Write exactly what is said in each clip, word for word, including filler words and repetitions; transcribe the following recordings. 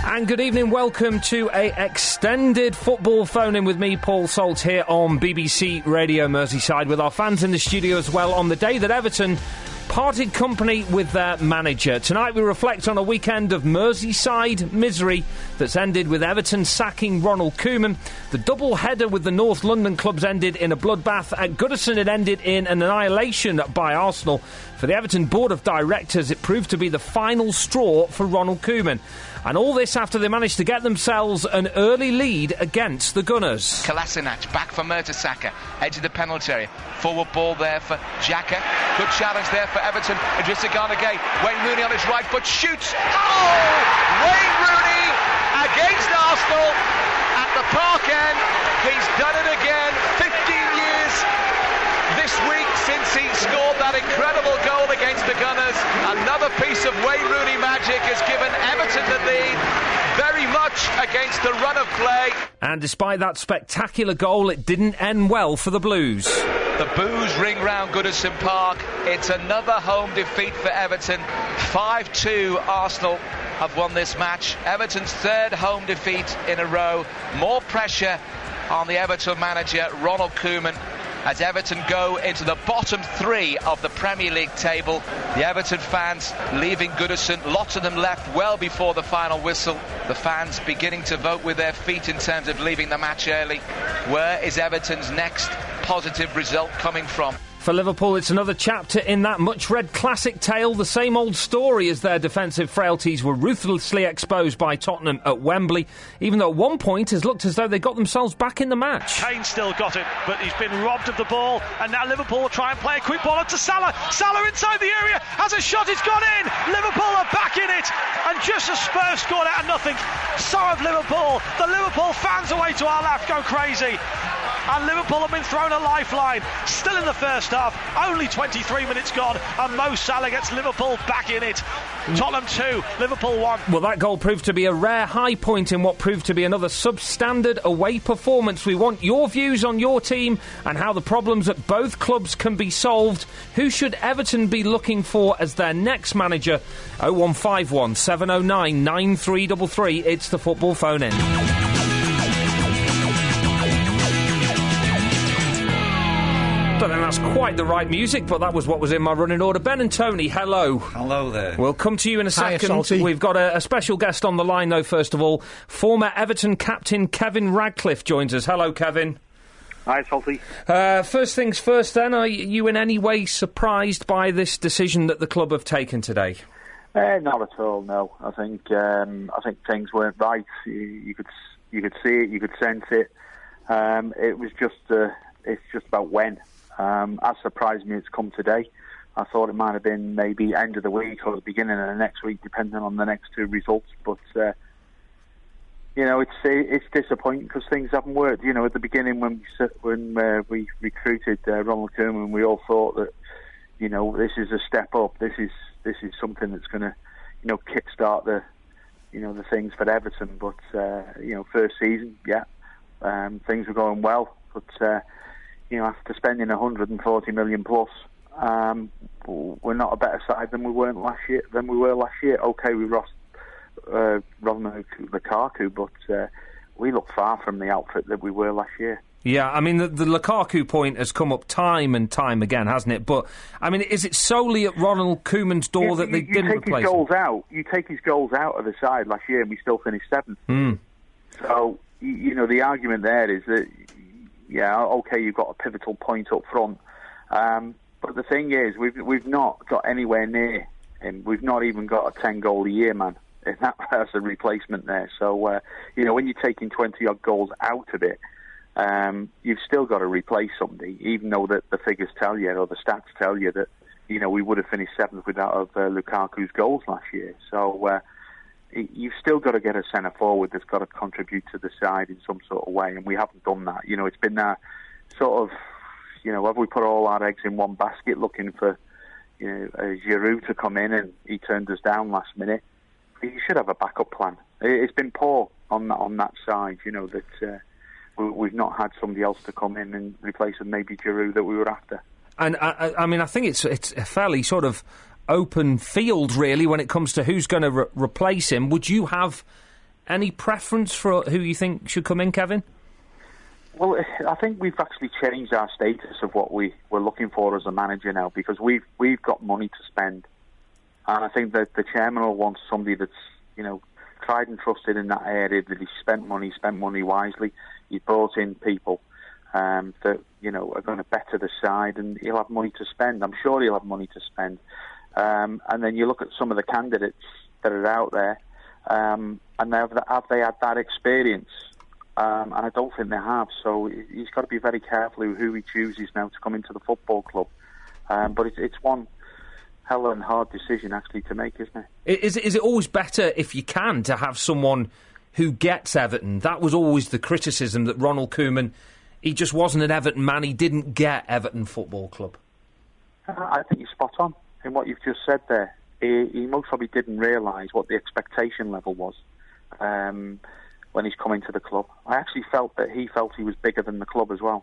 And good evening, welcome to a extended football phone-in with me, Paul Salt, here on B B C Radio Merseyside, with our fans in the studio as well, on the day that Everton parted company with their manager. Tonight we reflect on a weekend of Merseyside misery that's ended with Everton sacking Ronald Koeman. The double header with the North London clubs ended in a bloodbath. At Goodison it ended in an annihilation by Arsenal. For the Everton board of directors, it proved to be the final straw for Ronald Koeman. And all this after they managed to get themselves an early lead against the Gunners. Kolasinac back for Mertesacker, edge of the penalty area. Forward ball there for Xhaka. Good challenge there for Everton. Idrissa Gana Gueye. Wayne Rooney on his right foot shoots. Oh! Wayne Rooney against Arsenal at the Park End. He's done it again. fifteen years this week since he scored that incredible goal against the Gunners. Another piece of Wayne Rooney magic has given Everton the lead, very much against the run of play. And despite that spectacular goal, it didn't end well for the Blues. The boos ring round Goodison Park. It's another home defeat for Everton. five two Arsenal have won this match. Everton's third home defeat in a row. More pressure on the Everton manager, Ronald Koeman, as Everton go into the bottom three of the Premier League table. The Everton fans leaving Goodison, lots of them left well before the final whistle. The fans beginning to vote with their feet in terms of leaving the match early. Where is Everton's next positive result coming from? For Liverpool, it's another chapter in that much-read classic tale, the same old story as their defensive frailties were ruthlessly exposed by Tottenham at Wembley, even though at one point it looked as though they got themselves back in the match. Kane still got it, but he's been robbed of the ball, and now Liverpool will try and play a quick ball onto Salah. Salah inside the area, has a shot, it's gone in! Liverpool are back in it, and just as Spurs scored out of nothing, so have Liverpool. The Liverpool fans away to our left go crazy. And Liverpool have been thrown a lifeline. Still in the first half, only twenty-three minutes gone, and Mo Salah gets Liverpool back in it. Tottenham two, Liverpool one. Well, that goal proved to be a rare high point in what proved to be another substandard away performance. We want your views on your team and how the problems at both clubs can be solved. Who should Everton be looking for as their next manager? oh one five one, seven oh nine, nine three three three. It's the football phone-in. I don't think that's quite the right music, but that was what was in my running order. Ben and Tony, hello. Hello there. We'll come to you in a Hiya, second. Salty. We've got a, a special guest on the line, though, first of all. Former Everton captain Kevin Radcliffe joins us. Hello, Kevin. Hi, Salty. Uh, first things first, then, are you in any way surprised by this decision that the club have taken today? Uh, not at all, no. I think um, I think things weren't right. You, you could you could see it, you could sense it. Um, it was just uh, it's just about when. Um, that surprised me it's come today. I thought it might have been maybe end of the week or the beginning of the next week, depending on the next two results. But, uh, you know, it's it's disappointing because things haven't worked. You know, at the beginning when we, when, uh, we recruited uh, Ronald Koeman, we all thought that, you know, this is a step up. This is this is something that's going to, you know, kickstart the, you know, the things for Everton. But, uh, you know, first season, yeah, um, things were going well. But, uh, you know, after spending one hundred forty million plus, um, we're not a better side than we weren't last year. Than we were last year. Okay, we lost uh, Romelu Lukaku, but uh, we look far from the outfit that we were last year. Yeah, I mean, the, the Lukaku point has come up time and time again, hasn't it? But, I mean, is it solely at Ronald Koeman's door you, that they you, you didn't take replace his goals him? out. You take his goals out of the side last year and we still finished seventh. Mm. So, you, you know, the argument there is that, yeah, okay, you've got a pivotal point up front. Um, but the thing is, we've we've not got anywhere near him. We've not even got a ten-goal-a-year man. And that, that's a replacement there. So, uh, you know, when you're taking twenty-odd goals out of it, um, you've still got to replace somebody, even though the, the figures tell you, or the stats tell you that, you know, we would have finished seventh without of, uh, Lukaku's goals last year. So, uh, you've still got to get a centre forward that's got to contribute to the side in some sort of way, and we haven't done that. You know, it's been that sort of, you know, have we put all our eggs in one basket looking for, you know, uh, Giroud to come in, and he turned us down last minute. You should have a backup plan. It's been poor on that, on that side, you know, that uh, we, we've not had somebody else to come in and replace him, maybe Giroud, that we were after. And, I, I mean, I think it's it's a fairly sort of open field, really, when it comes to who's going to re- replace him. Would you have Any preference for who you think should come in, Kevin? Well, I think we've actually changed our status of what we we're looking for as a manager now, because we've we've got money to spend, and I think that the chairman will want somebody that's, you know, tried and trusted in that area, that he's spent money, spent money wisely. He's brought in people um, that, you know, are going to better the side, and he'll have money to spend. I'm sure he'll have money to spend. Um, and then you look at some of the candidates that are out there, um, and have, have they had that experience? Um, and I don't think they have. So he's got to be very careful who he chooses now to come into the football club. Um, but it's, it's one hell and hard decision actually to make, isn't it? Is it, is it always better, if you can, to have someone who gets Everton? That was always the criticism, that Ronald Koeman, he just wasn't an Everton man. He didn't get Everton Football Club. I think you're spot on in what you've just said there. He, he most probably didn't realise what the expectation level was um, when he's come into the club. I actually felt that he felt he was bigger than the club as well.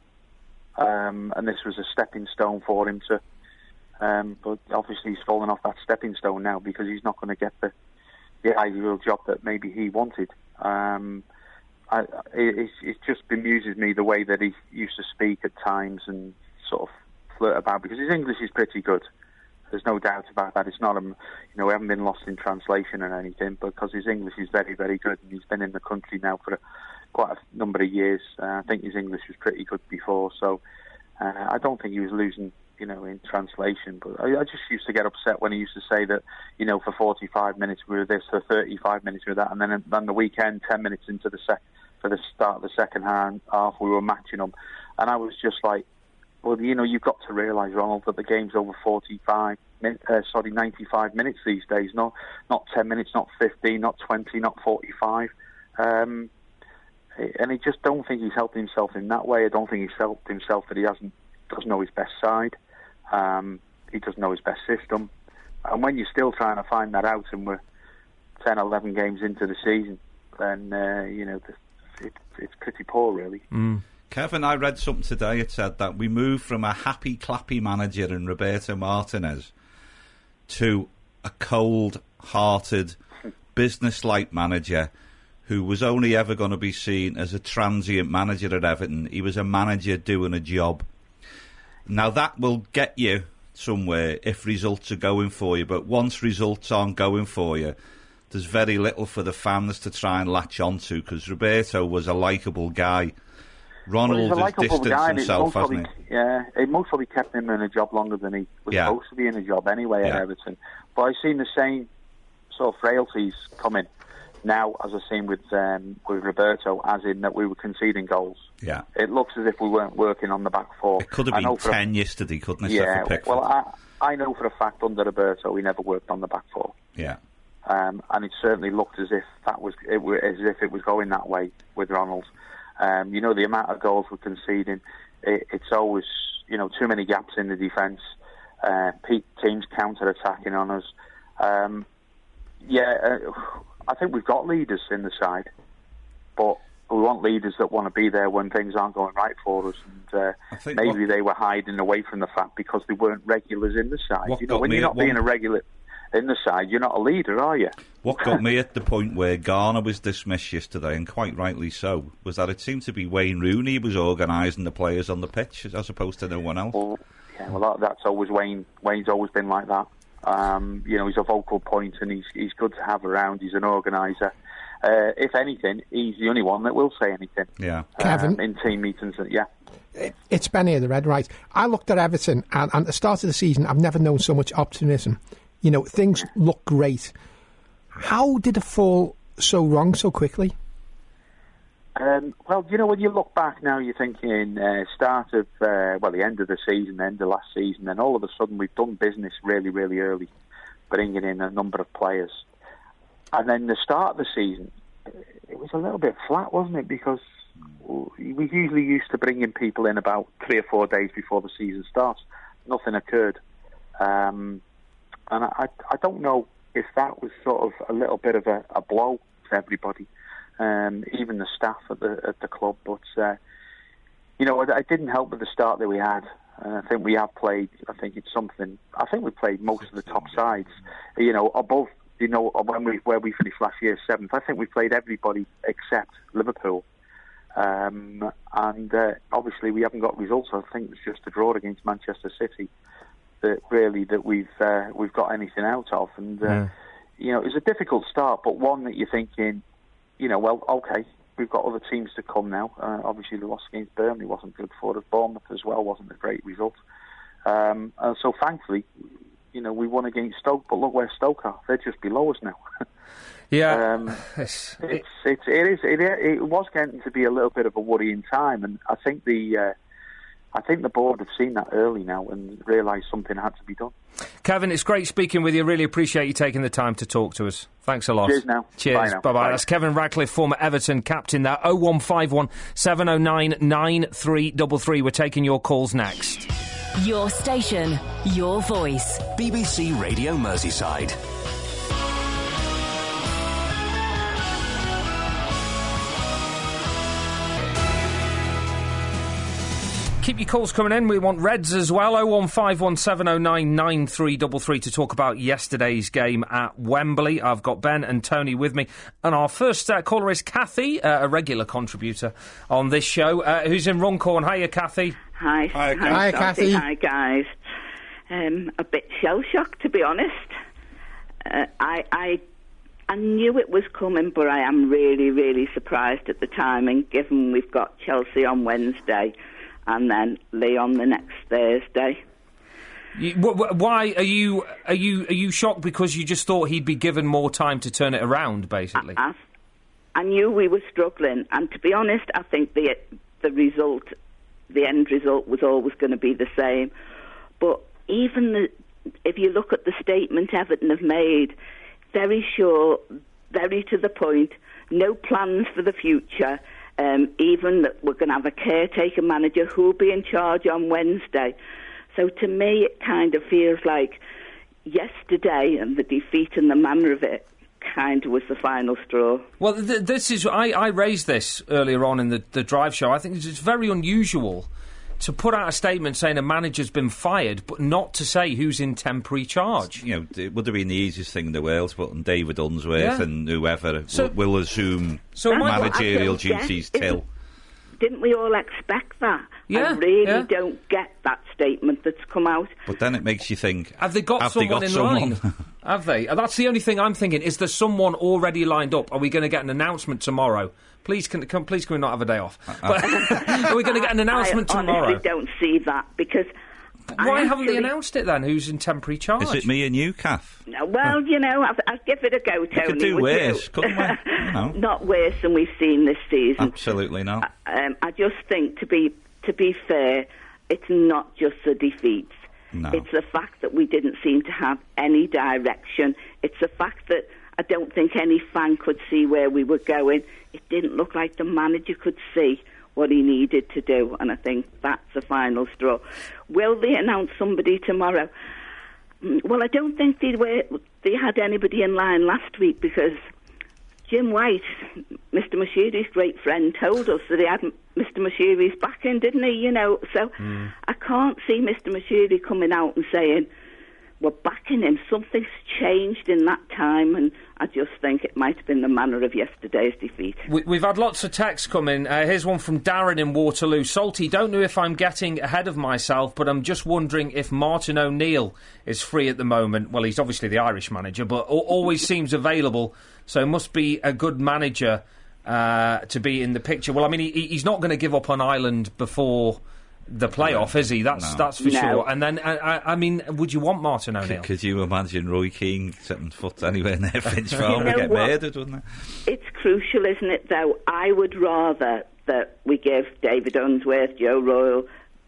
Um, and this was a stepping stone for him to... Um, but obviously he's fallen off that stepping stone now, because he's not going to get the, the ideal job that maybe he wanted. Um, I, it, it just bemuses me the way that he used to speak at times and sort of flirt about, because his English is pretty good. There's no doubt about that. It's not, um, you know, we haven't been lost in translation or anything, because his English is very, very good, and he's been in the country now for a, quite a number of years. Uh, I think his English was pretty good before, so uh, I don't think he was losing, you know, in translation. But I, I just used to get upset when he used to say that, you know, for forty-five minutes we were this, for thirty-five minutes we were that, and then on the weekend, ten minutes into the sec- for the start of the second half, we were matching them. And I was just like, well, you know, you've got to realise, Ronald, that the game's over forty-five, uh, sorry, ninety-five minutes these days. Not not ten minutes, not fifteen, not twenty, not forty-five. Um, and I just don't think he's helped himself in that way. I don't think he's helped himself that he hasn't doesn't know his best side. Um, he doesn't know his best system. And when you're still trying to find that out, and we're ten, eleven games into the season, then uh, you know it, it's pretty poor, really. Mm. Kevin, I read something today. It said that we moved from a happy, clappy manager in Roberto Martinez to a cold-hearted, business-like manager who was only ever going to be seen as a transient manager at Everton. He was a manager doing a job. Now, that will get you somewhere if results are going for you, but once results aren't going for you, there's very little for the fans to try and latch onto, because Roberto was a likeable guy. Ronald well, has distanced guy, himself, hasn't probably, he? Yeah, it most probably kept him in a job longer than he was yeah. supposed to be in a job anyway yeah. at Everton. But I've seen the same sort of frailties coming now, as I've seen with um, with Roberto, as in that we were conceding goals. Yeah, it looks as if we weren't working on the back four. It could have been ten a, yesterday, couldn't it? Yeah, well, I, I know for a fact under Roberto we never worked on the back four. Yeah, um, and it certainly looked as if that was it, as if it was going that way with Ronald. Um, you know, the amount of goals we're conceding, it, it's always, you know, too many gaps in the defence. Uh, teams counter-attacking on us. Um, yeah, uh, I think we've got leaders in the side, but we want leaders that want to be there when things aren't going right for us. And uh, maybe what, they were hiding away from the fact because they weren't regulars in the side. You know, when you're not being a regular in the side, you're not a leader, are you? What got me at the point where Garner was dismissed yesterday, and quite rightly so, was that it seemed to be Wayne Rooney was organising the players on the pitch as opposed to no one else. Well, yeah, well, that, that's always Wayne. Wayne's always been like that. Um, you know, he's a vocal point, and he's he's good to have around. He's an organiser. Uh, if anything, he's the only one that will say anything. Yeah, um, Kevin, in team meetings. Yeah. It's Ben here, the Red Right. I looked at Everton, and, and at the start of the season, I've never known so much optimism. You know, things look great. How did it fall so wrong so quickly? Um, well, you know, when you look back now, you're thinking uh, start of, uh, well, the end of the season, end of last season, and all of a sudden we've done business really, really early, bringing in a number of players. And then the start of the season, it was a little bit flat, wasn't it? Because we usually used to bring in people in about three or four days before the season starts. Nothing occurred. Um... And I, I don't know if that was sort of a little bit of a, a blow to everybody, um, even the staff at the at the club. But uh, you know, it, it didn't help with the start that we had. And I think we have played. I think it's something. I think we played most of the top sides. You know, above you know, when we where we finished last year seventh, I think we played everybody except Liverpool. Um, and uh, obviously we haven't got results. I think it's just a draw against Manchester City that really that we've uh, we've got anything out of. And uh, yeah. you know, it's a difficult start, but one that you're thinking, you know, well, okay, we've got other teams to come now. Uh, obviously, the loss against Burnley wasn't good for us. Bournemouth as well wasn't a great result. Um, uh, so thankfully, you know, we won against Stoke, but look where Stoke are. They're just below us now. Yeah, um, it's, it's, it's, it is. It, it was getting to be a little bit of a worrying time, and I think the uh, I think the board have seen that early now and realised something had to be done. Kevin, it's great speaking with you. Really appreciate you taking the time to talk to us. Thanks a lot. Cheers now. Cheers. Bye now. Bye-bye. Bye. That's Kevin Radcliffe, former Everton captain there. oh one five one, seven oh nine, nine three three three. We're taking your calls next. Your station, your voice. B B C Radio Merseyside. Keep your calls coming in. We want Reds as well. oh one five one, seven oh nine, nine three three three to talk about yesterday's game at Wembley. I've got Ben and Tony with me. And our first uh, caller is Kathy, uh, a regular contributor on this show, uh, who's in Runcorn. Hiya, Kathy. Hi. Hi, Hi, Hi Kathy. Hi, guys. Um, a bit shell-shocked, to be honest. Uh, I, I, I knew it was coming, but I am really, really surprised at the timing, given we've got Chelsea on Wednesday and then Lyon the next Thursday. You, wh- wh- why are you are you are you shocked because you just thought he'd be given more time to turn it around, basically? I, I, I knew we were struggling, and to be honest, I think the the result, the end result, was always going to be the same. But even the, if you look at the statement Everton have made, very sure, very to the point, no plans for the future. Um, even that we're going to have a caretaker manager who will be in charge on Wednesday. So to me, it kind of feels like yesterday and the defeat and the manner of it kind of was the final straw. Well, th- this is I, I raised this earlier on in the, the drive show. I think it's very unusual to put out a statement saying a manager's been fired, but not to say who's in temporary charge. You know, it would have been the easiest thing in the world to put on David Unsworth yeah. and whoever so, will, will assume so managerial think, duties yes, till. Didn't we all expect that? Yeah, I really yeah. don't get that statement that's come out. But then it makes you think, have they got have someone they got in someone? line? Have they? That's the only thing I'm thinking. Is there someone already lined up? Are we going to get an announcement tomorrow? Please, can, can please can we not have a day off? But, are we going to get an announcement I tomorrow? I honestly don't see that because. Why I haven't actually, they announced it then? Who's in temporary charge? Is it me and you, Kath? Well, you know, I'll, I'll give it a go, Tony. You could do worse, couldn't we? You know. Not worse than we've seen this season. Absolutely not. I, um, I just think, to be to be fair, it's not just the defeats. No. It's the fact that we didn't seem to have any direction. It's the fact that I don't think any fan could see where we were going. It didn't look like the manager could see what he needed to do, and I think that's the final straw. Will they announce somebody tomorrow? Well, I don't think they were, they had anybody in line last week because Jim White, Mister Moshiri's great friend, told us that he had Mister Moshiri's back in, didn't he? You know, so mm. I can't see Mister Moshiri coming out and saying, we're backing him. Something's changed in that time, and I just think it might have been the manner of yesterday's defeat. We, we've had lots of texts come in. Uh, here's one from Darren in Waterloo. Salty, don't know if I'm getting ahead of myself, but I'm just wondering if Martin O'Neill is free at the moment. Well, he's obviously the Irish manager, but al- always seems available, so must be a good manager uh, to be in the picture. Well, I mean, he, he's not going to give up on Ireland before the playoff, is he? That's no. that's for no. sure. And then, I, I mean, would you want Martin O'Neill? Could you imagine Roy Keane setting foot anywhere near Finch Farm? Would get what? murdered, wouldn't it? It's crucial, isn't it, though? I would rather that we give David Unsworth, Joe Royle,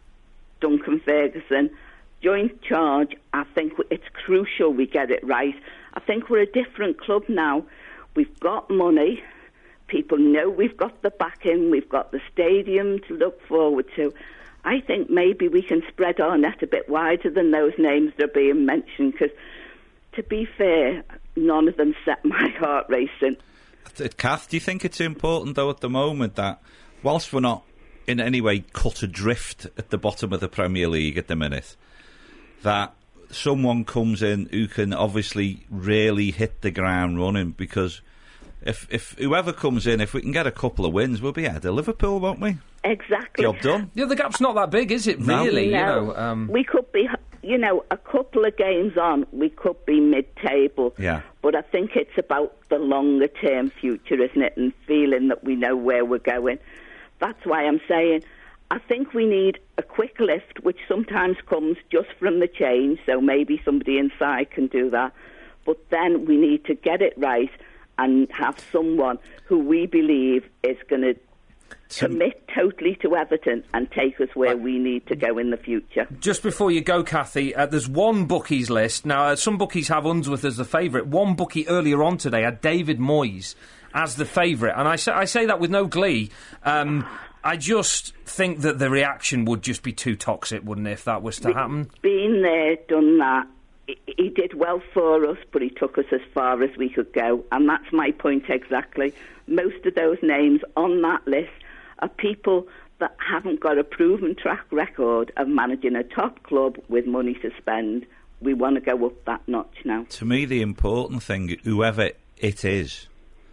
Duncan Ferguson joint charge. I think it's crucial we get it right. I think we're a different club now. We've got money. People know we've got the backing. We've got the stadium to look forward to. I think maybe we can spread our net a bit wider than those names that are being mentioned, because, to be fair, none of them set my heart racing. Kath, do you think it's important, though, at the moment, that whilst we're not in any way cut adrift at the bottom of the Premier League at the minute, that someone comes in who can obviously really hit the ground running, because if if whoever comes in, if we can get a couple of wins, we'll be ahead of Liverpool, won't we? Exactly. Job done. Yeah, the gap's not that big, is it, No. really? No. You know, um, we could be, you know, a couple of games on, we could be mid-table. Yeah. But I think it's about the longer-term future, isn't it, and feeling that we know where we're going. That's why I'm saying I think we need a quick lift, which sometimes comes just from the change, so maybe somebody inside can do that. But then we need to get it right and have someone who we believe is going to commit totally to Everton and take us where we need to go in the future. Just before you go, Kathy, uh, there's one bookies list. Now, uh, some bookies have Unsworth as the favourite. One bookie earlier on today had David Moyes as the favourite. And I say, I say that with no glee. Um, I just think that the reaction would just be too toxic, wouldn't it, if that was to happen? Been there, done that. He did well for us, but he took us as far as we could go. And that's my point exactly. Most of those names on that list are people that haven't got a proven track record of managing a top club with money to spend. We want to go up that notch now. To me, the important thing, whoever it is,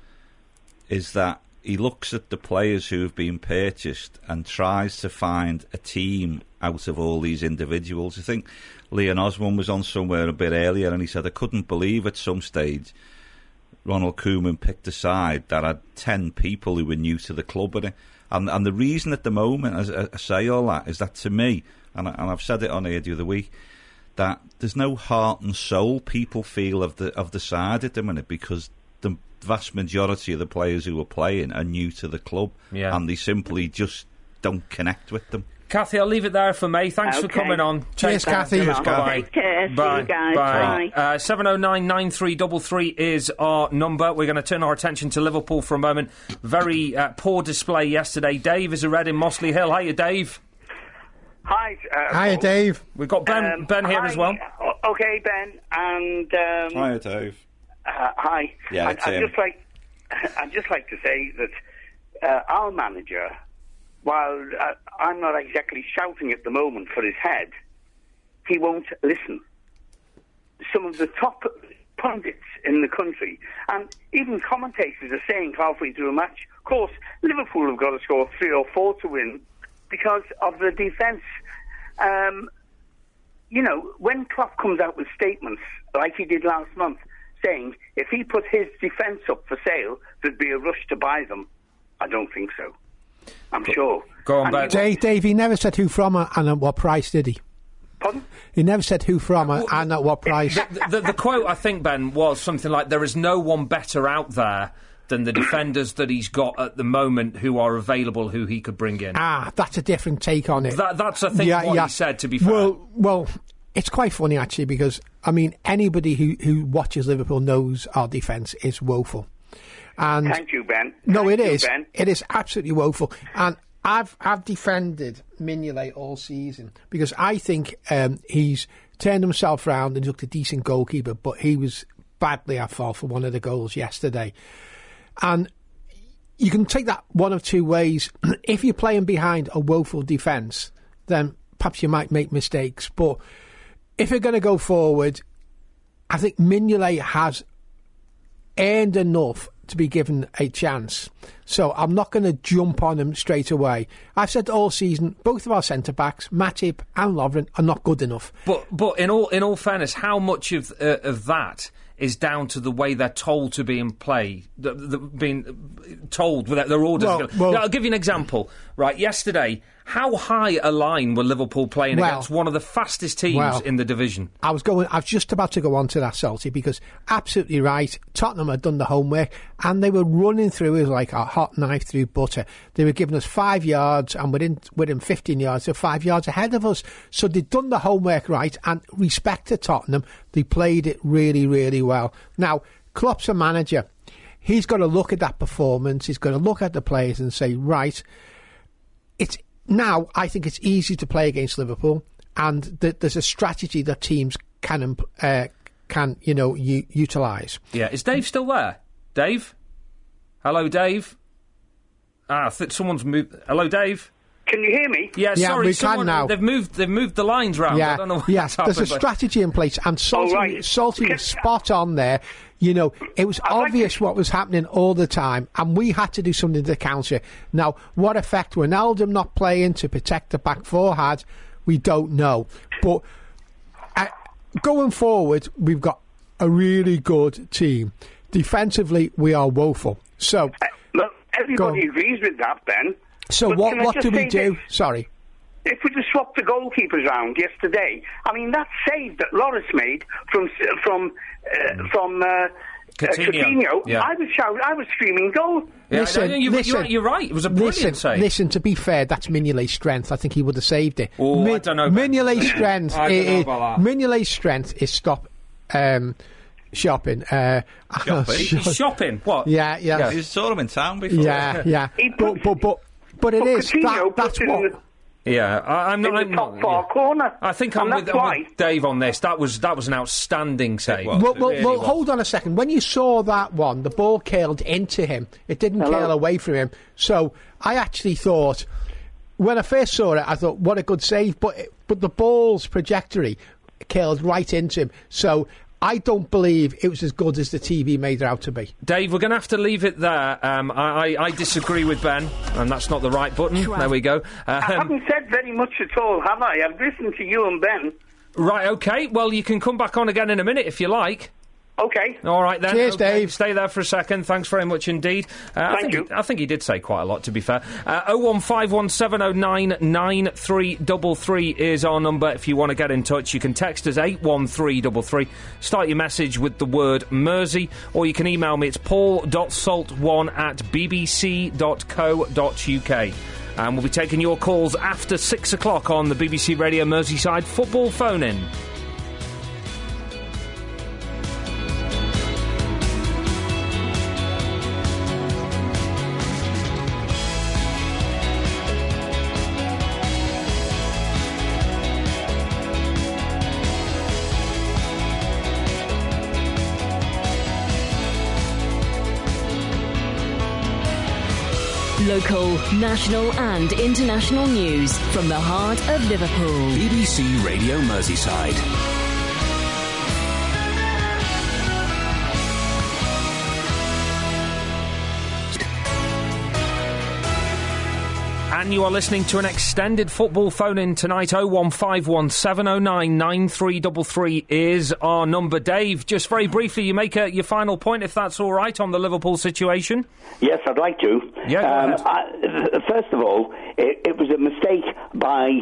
is that he looks at the players who have been purchased and tries to find a team out of all these individuals. I think Leon Osman was on somewhere a bit earlier, and he said, I couldn't believe at some stage Ronald Koeman picked a side that had ten people who were new to the club in it. And, and the reason at the moment, as I say all that, is that to me, and, I, and I've said it on here the other week, that there's no heart and soul people feel of the of the side at the minute, because the vast majority of the players who are playing are new to the club, yeah. and they simply just don't connect with them. Kathy, I'll leave it there for me. Thanks okay. for coming on. Cheers, Take Kathy. Cheers, bye. Take care. Bye. See you guys. Bye. Bye. Uh, seven oh nine, nine three three three is our number. We're going to turn our attention to Liverpool for a moment. Very uh, poor display yesterday. Dave is a Red in Mossley Hill. Hiya, Dave. Hi. Uh, Hiya, Dave. We've got Ben, um, ben here hi. as well. Okay, Ben. And um, Hi, Dave. Uh, hi. Yeah, I'd, I'd just like, I'd just like to say that uh, our manager, while uh, I'm not exactly shouting at the moment for his head, he won't listen. Some of the top pundits in the country, and even commentators, are saying halfway through a match, of course, Liverpool have got to score three or four to win because of the defence. Um, you know, when Klopp comes out with statements like he did last month, saying if he put his defence up for sale, there'd be a rush to buy them, I don't think so. I'm sure. Go on, Ben. Dave, Dave, he never said who from and at what price, did he? Pardon? He never said who from and at what price. The, the, the quote, I think, Ben, was something like, there is no one better out there than the defenders that he's got at the moment who are available, who he could bring in. Ah, that's a different take on it. That, that's, I think, yeah, what yeah. he said, to be fair. Well, well, it's quite funny, actually, because, I mean, anybody who, who watches Liverpool knows our defence is woeful. And Thank you, Ben. No, Thank it you, is. Ben. It is absolutely woeful. And I've I've defended Mignolet all season because I think um, he's turned himself round and looked a decent goalkeeper, but he was badly at fault for one of the goals yesterday. And you can take that one of two ways. If you're playing behind a woeful defence, then perhaps you might make mistakes. But if you're going to go forward, I think Mignolet has earned enough to be given a chance. So I'm not going to jump on him straight away. I've said all season, both of our centre-backs, Matip and Lovren, are not good enough. But but in all in all fairness, how much of uh, of that is down to the way they're told to be in play, the, the, being told without their orders? Well, well, now, I'll give you an example. Right, yesterday, how high a line were Liverpool playing well, against one of the fastest teams well, in the division? I was going. I was just about to go on to that, Salty, because absolutely right. Tottenham had done the homework, and they were running through it like a hot knife through butter. They were giving us five yards, and within within fifteen yards, they're five yards ahead of us. So they'd done the homework right, and respect to Tottenham, they played it really, really well. Now, Klopp's a manager. He's got to look at that performance. He's got to look at the players and say, right, it's now I think it's easy to play against Liverpool, and th- there's a strategy that teams can uh, can you know u- utilise. Yeah, is Dave still there? Dave, hello, Dave. Ah, I think someone's moved. Hello, Dave. Can you hear me? Yeah, Yeah, sorry, we someone, can now. They've moved. They've moved the lines round. Yeah, I don't know what's yes. happened. There's a but- strategy in place, and Salty, Oh, right. Salty Okay. was spot on there. You know, it was I'd like obvious to- what was happening all the time, and we had to do something to counter it. Now, what effect Wijnaldum not playing to protect the back four had, we don't know. But uh, going forward, we've got a really good team. Defensively, we are woeful. So, Uh, look, everybody Go. agrees with that, Ben. so But what? can I What just do we say do? this? Sorry. If we just swapped the goalkeepers round yesterday, I mean that save that Loris made from from uh, from uh, uh, Coutinho. Coutinho, Yeah. I was shouting, I was screaming goal. Yeah, Listen, no, you, listen, you're, you're right. It was a brilliant listen, save. Listen, to be fair, that's Mignolet's strength. I think he would have saved it. Oh, I don't know about Mignolet's that. strength I don't know is, about that. Mignolet's strength is stop um, shopping. Uh, Shopping? He's shopping. What? Yeah, yeah, You saw him in town before. yeah, yeah. He But put- but but but it But is Coutinho that, that's put it in what. the- Yeah, I, I'm not. in I'm the top not, far yeah. corner. I think and I'm with, that's I'm why. with Dave on this. That was that was an outstanding save. was. Well, It well, really well was. hold on a second. When you saw that one, the ball curled into him. It didn't Hello? curl away from him. So I actually thought, when I first saw it, I thought, what a good save. But it, but the ball's trajectory curled right into him. So I don't believe it was as good as the T V made it out to be. Dave, we're going to have to leave it there. Um, I, I, I disagree with Ben, and that's not the right button. There we go. I Um, haven't said very much at all, have I? I've listened to you and Ben. right, okay. Well, you can come back on again in a minute if you like. Okay. All right then. Cheers, Okay, Dave. Stay there for a second. Thanks very much indeed. Uh, I Thank think you. He, I think he did say quite a lot, to be fair. Oh one five one seven oh nine nine three three three is our number. If you want to get in touch, you can text us eight one three three three. Start your message with the word Mersey, or you can email me. It's paul dot salt one at b b c dot co dot u k. And we'll be taking your calls after six o'clock on the B B C Radio Merseyside football phone-in. Local, national and international news from the heart of Liverpool. B B C Radio Merseyside. And you are listening to an extended football phone-in tonight. oh one five one seven oh nine nine three three three is our number. Dave, just very briefly, you make a, your final point, if that's all right, on the Liverpool situation. Yes, I'd like to. Yeah, go um, ahead. I, first of all, it, it was a mistake by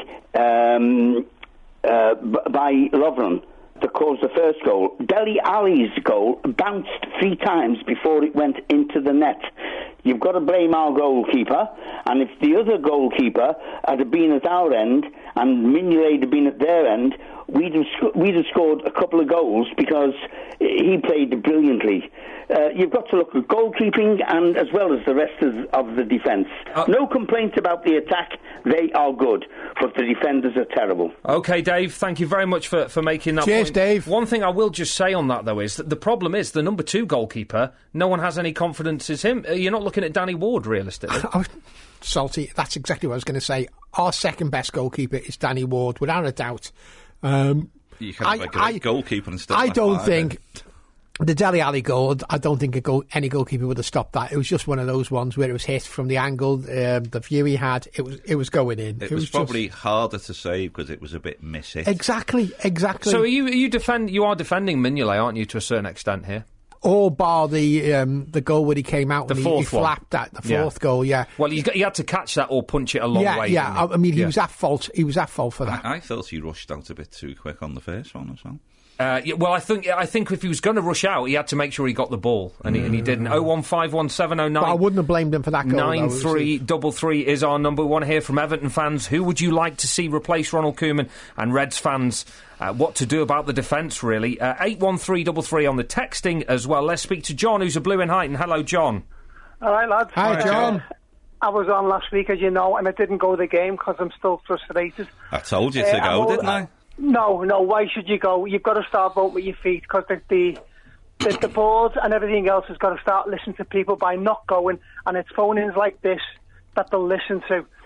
um, uh, b- by Lovren that caused the first goal. Dele Alli's goal bounced three times before it went into the net. You've got to blame our goalkeeper, and if the other goalkeeper had been at our end and Mignolet had been at their end, we'd have, sc- we'd have scored a couple of goals because he played brilliantly. Uh, you've got to look at goalkeeping and as well as the rest of, of the defence. Uh, no complaints about the attack. They are good, but the defenders are terrible. OK, Dave, thank you very much for, for making that Cheers, point. Dave. One thing I will just say on that, though, is that the problem is the number two goalkeeper, no one has any confidence is him. Uh, You're not looking at Danny Ward, realistically. I was, Salty, that's exactly what I was going to say. Our second best goalkeeper is Danny Ward, without a doubt. Um, You can have a great goalkeeper and still I have don't five, think eh? the Dele Alli goal. I don't think a goal, any goalkeeper would have stopped that. It was just one of those ones where it was hit from the angle, um, the view he had. It was it was going in. It, was, just- probably harder to save because it was a bit missy. exactly exactly. So are you, are you, defend, you are defending Mignolet, aren't you, to a certain extent here? all bar the um, the goal where he came out The and fourth he, he one. flapped at the Yeah. fourth goal. Yeah. Well, he, got, he had to catch that or punch it a long yeah, way. yeah. didn't he? I, I mean, he Yeah. was at fault. He was at fault for that. I, I thought he rushed out a bit too quick on the first one as well. Uh, yeah, well, I think I think if he was going to rush out, he had to make sure he got the ball, and he, and he didn't. Oh one five one seven oh But I nine wouldn't have blamed him for that goal. nine though. three double three is our number. We want to hear from Everton fans. Who would you like to see replace Ronald Koeman? And Reds fans, uh, what to do about the defence? Really, uh, eight one three double three on the texting as well. Let's speak to John, who's a Blue in Heighton. Hello, John. All right, lads. Hi, Uh, John. I was on last week, as you know, and I didn't go to the game because I'm still frustrated. I told you to Uh, I'm go, all- didn't I? No, no. Why should you go? You've got to start voting with your feet because the, the the the board and everything else has got to start listening to people by not going. And it's phone-ins like this that they'll listen to.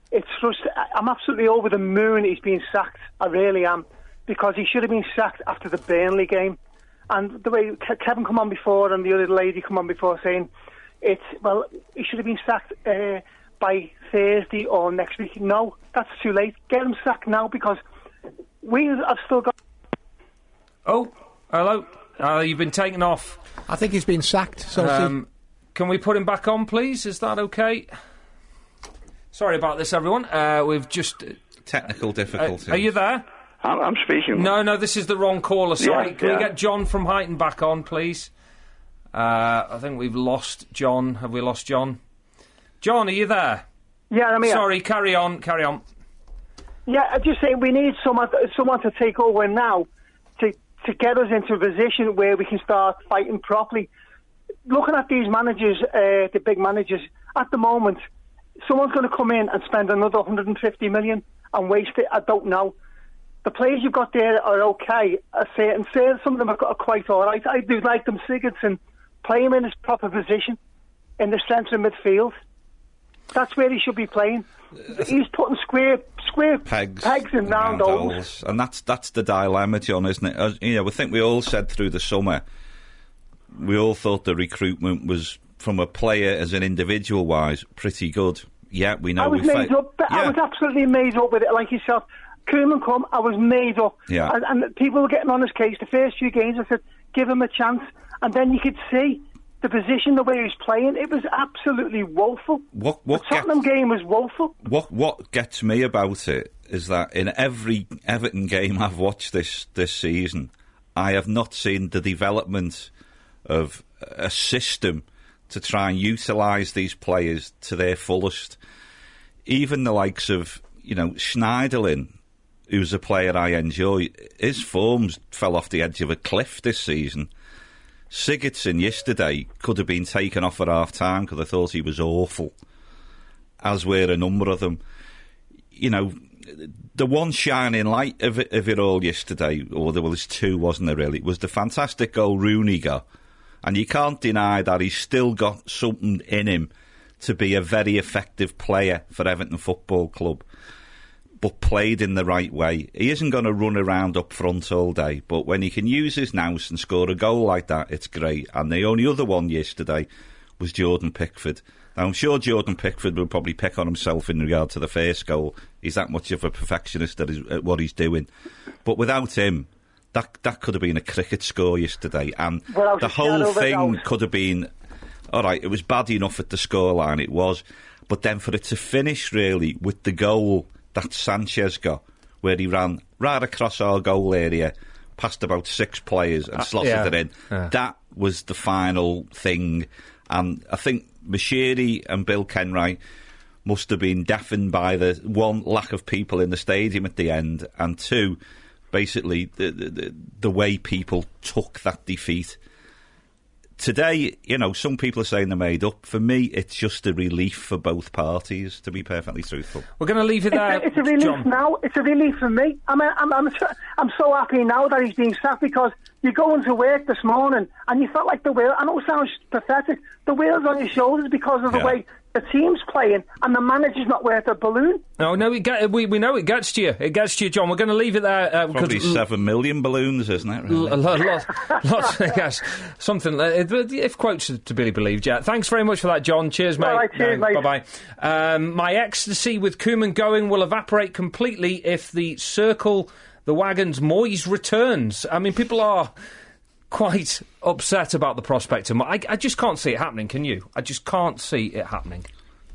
it's just, I'm absolutely over the moon he's been sacked. I really am. Because he should have been sacked after the Burnley game. And the way Ke- Kevin come on before and the other lady come on before saying, it's, well, he should have been sacked uh, by Thursday or next week. No, that's too late. Get him sacked now because we have still got... Oh, hello. Uh, you've been taken off. I think he's been sacked. So um, can we put him back on, please? Is that okay? Sorry about this, everyone. Uh, we've just... Uh, Technical difficulties. Uh, are you there? I'm, I'm speaking. No, no, this is the wrong caller. Sorry. Yeah, Can yeah. we get John from Huyton back on, please? Uh, I think we've lost John. Have we lost John? John, are you there? Yeah, I'm here. Sorry, carry on, carry on. Yeah, I'm just saying we need someone, someone to take over now to, to get us into a position where we can start fighting properly. Looking at these managers, uh, the big managers, at the moment, someone's going to come in and spend another one hundred fifty million and waste it. I don't know. The players you've got there are okay. I say, and say some of them are, are quite all right. I do like them. Sigurdsson, play him in his proper position in the centre of midfield. That's where he should be playing. He's putting square square pegs, pegs in round holes. And that's that's the dilemma, John, isn't it? As, you know, I think we all said through the summer, we all thought the recruitment was, from a player as an individual wise, pretty good. Yeah, we know. I was we made fa- up. yeah. I was absolutely made up with it, like yourself. Koeman come, I was made up. Yeah. And, and people were getting on his case. The first few games, I said, give him a chance. And then you could see the position, the way he was playing. It was absolutely woeful. What, what the Tottenham gets, game was woeful. What What gets me about it is that in every Everton game I've watched this, this season, I have not seen the development of a system to try and utilise these players to their fullest. Even the likes of, you know, Schneiderlin, who's a player I enjoy, his forms fell off the edge of a cliff this season. Sigurdsson yesterday could have been taken off at half-time because I thought he was awful, as were a number of them. You know, the one shining light of it, of it all yesterday, or there was two, wasn't there really, was the fantastic goal Rooney got. And you can't deny that he's still got something in him to be a very effective player for Everton Football Club, but played in the right way. He isn't going to run around up front all day, but when he can use his nous and score a goal like that, it's great. And the only other one yesterday was Jordan Pickford. Now, I'm sure Jordan Pickford will probably pick on himself in regard to the first goal. He's that much of a perfectionist at, his, at what he's doing. But without him, that that could have been a cricket score yesterday. And well, the whole thing could have been, all right, it was bad enough at the scoreline, it was. But then for it to finish, really, with the goal that Sanchez got, where he ran right across our goal area, past about six players and slotted uh, yeah. it in. Yeah. That was the final thing. And I think Moshiri and Bill Kenwright must have been deafened by the, one, lack of people in the stadium at the end, and two, basically, the, the, the way people took that defeat. Today, you know, some people are saying they're made up. For me, it's just a relief for both parties, to be perfectly truthful. We're going to leave it there, It's a, it's a relief John. now. It's a relief for me. I mean, I'm, I'm, I'm so happy now that he's being sacked, because you go into work this morning and you felt like the wheel, I know it sounds pathetic, the wheel's on your shoulders because of the Yeah. way the team's playing and the manager's not worth a balloon. No, no, it get, we we know it gets to you. It gets to you, John. We're going to leave it there. Uh, Probably l- seven million balloons, isn't it? Really? L- l- lots, lots, yes, something. Uh, if quotes are to be believed, yeah. Thanks very much for that, John. Cheers, mate. All right, cheers, mate. Bye bye. Um, my ecstasy with Koeman going will evaporate completely if the circle, the wagons, Moyes returns. I mean, people are quite upset about the prospect of. I, I just can't see it happening. Can you? I just can't see it happening.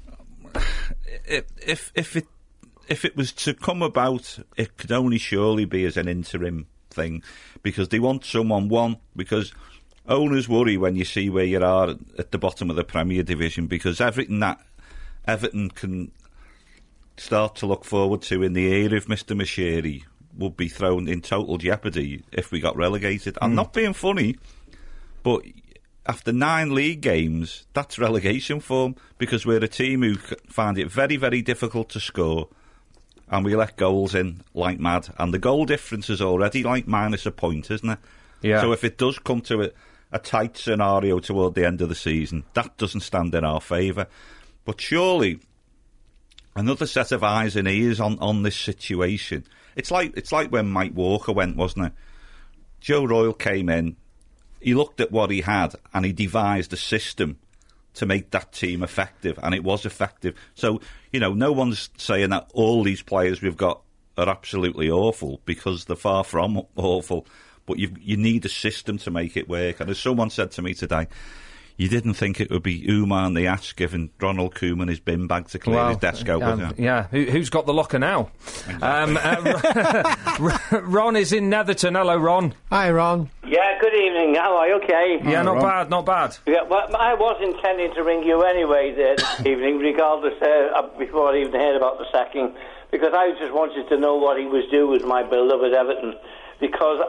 If if it if it was to come about, it could only surely be as an interim thing, because they want someone, one, because owners worry when you see where you are at the bottom of the Premier Division, because everything that Everton can start to look forward to in the era of Mister Moshiri would be thrown in total jeopardy if we got relegated. I'm Mm. not being funny, but after nine league games, that's relegation form, because we're a team who find it very, very difficult to score, and we let goals in like mad. And the goal difference is already like minus a point, isn't it? Yeah. So if it does come to a, a tight scenario toward the end of the season, that doesn't stand in our favour. But surely, another set of eyes and ears on, on this situation. It's like it's like when Mike Walker went, wasn't it? Joe Royle came in, he looked at what he had, and he devised a system to make that team effective, and it was effective. So, you know, no one's saying that all these players we've got are absolutely awful, because they're far from awful, but you you need a system to make it work. And as someone said to me today, you didn't think it would be Umar the Ash giving Ronald Koeman his bin bag to clear well, his desk out. Um, was it? Yeah, Who, who's got the locker now? Exactly. Um, uh, Ron is in Netherton. Hello, Ron. Hi, Ron. Yeah, good evening. How are you? Okay. Yeah, Hi, not Ron. bad, not bad. Yeah, well, I was intending to ring you anyway this evening, regardless, uh, before I even heard about the sacking, because I just wanted to know what he was doing with my beloved Everton, because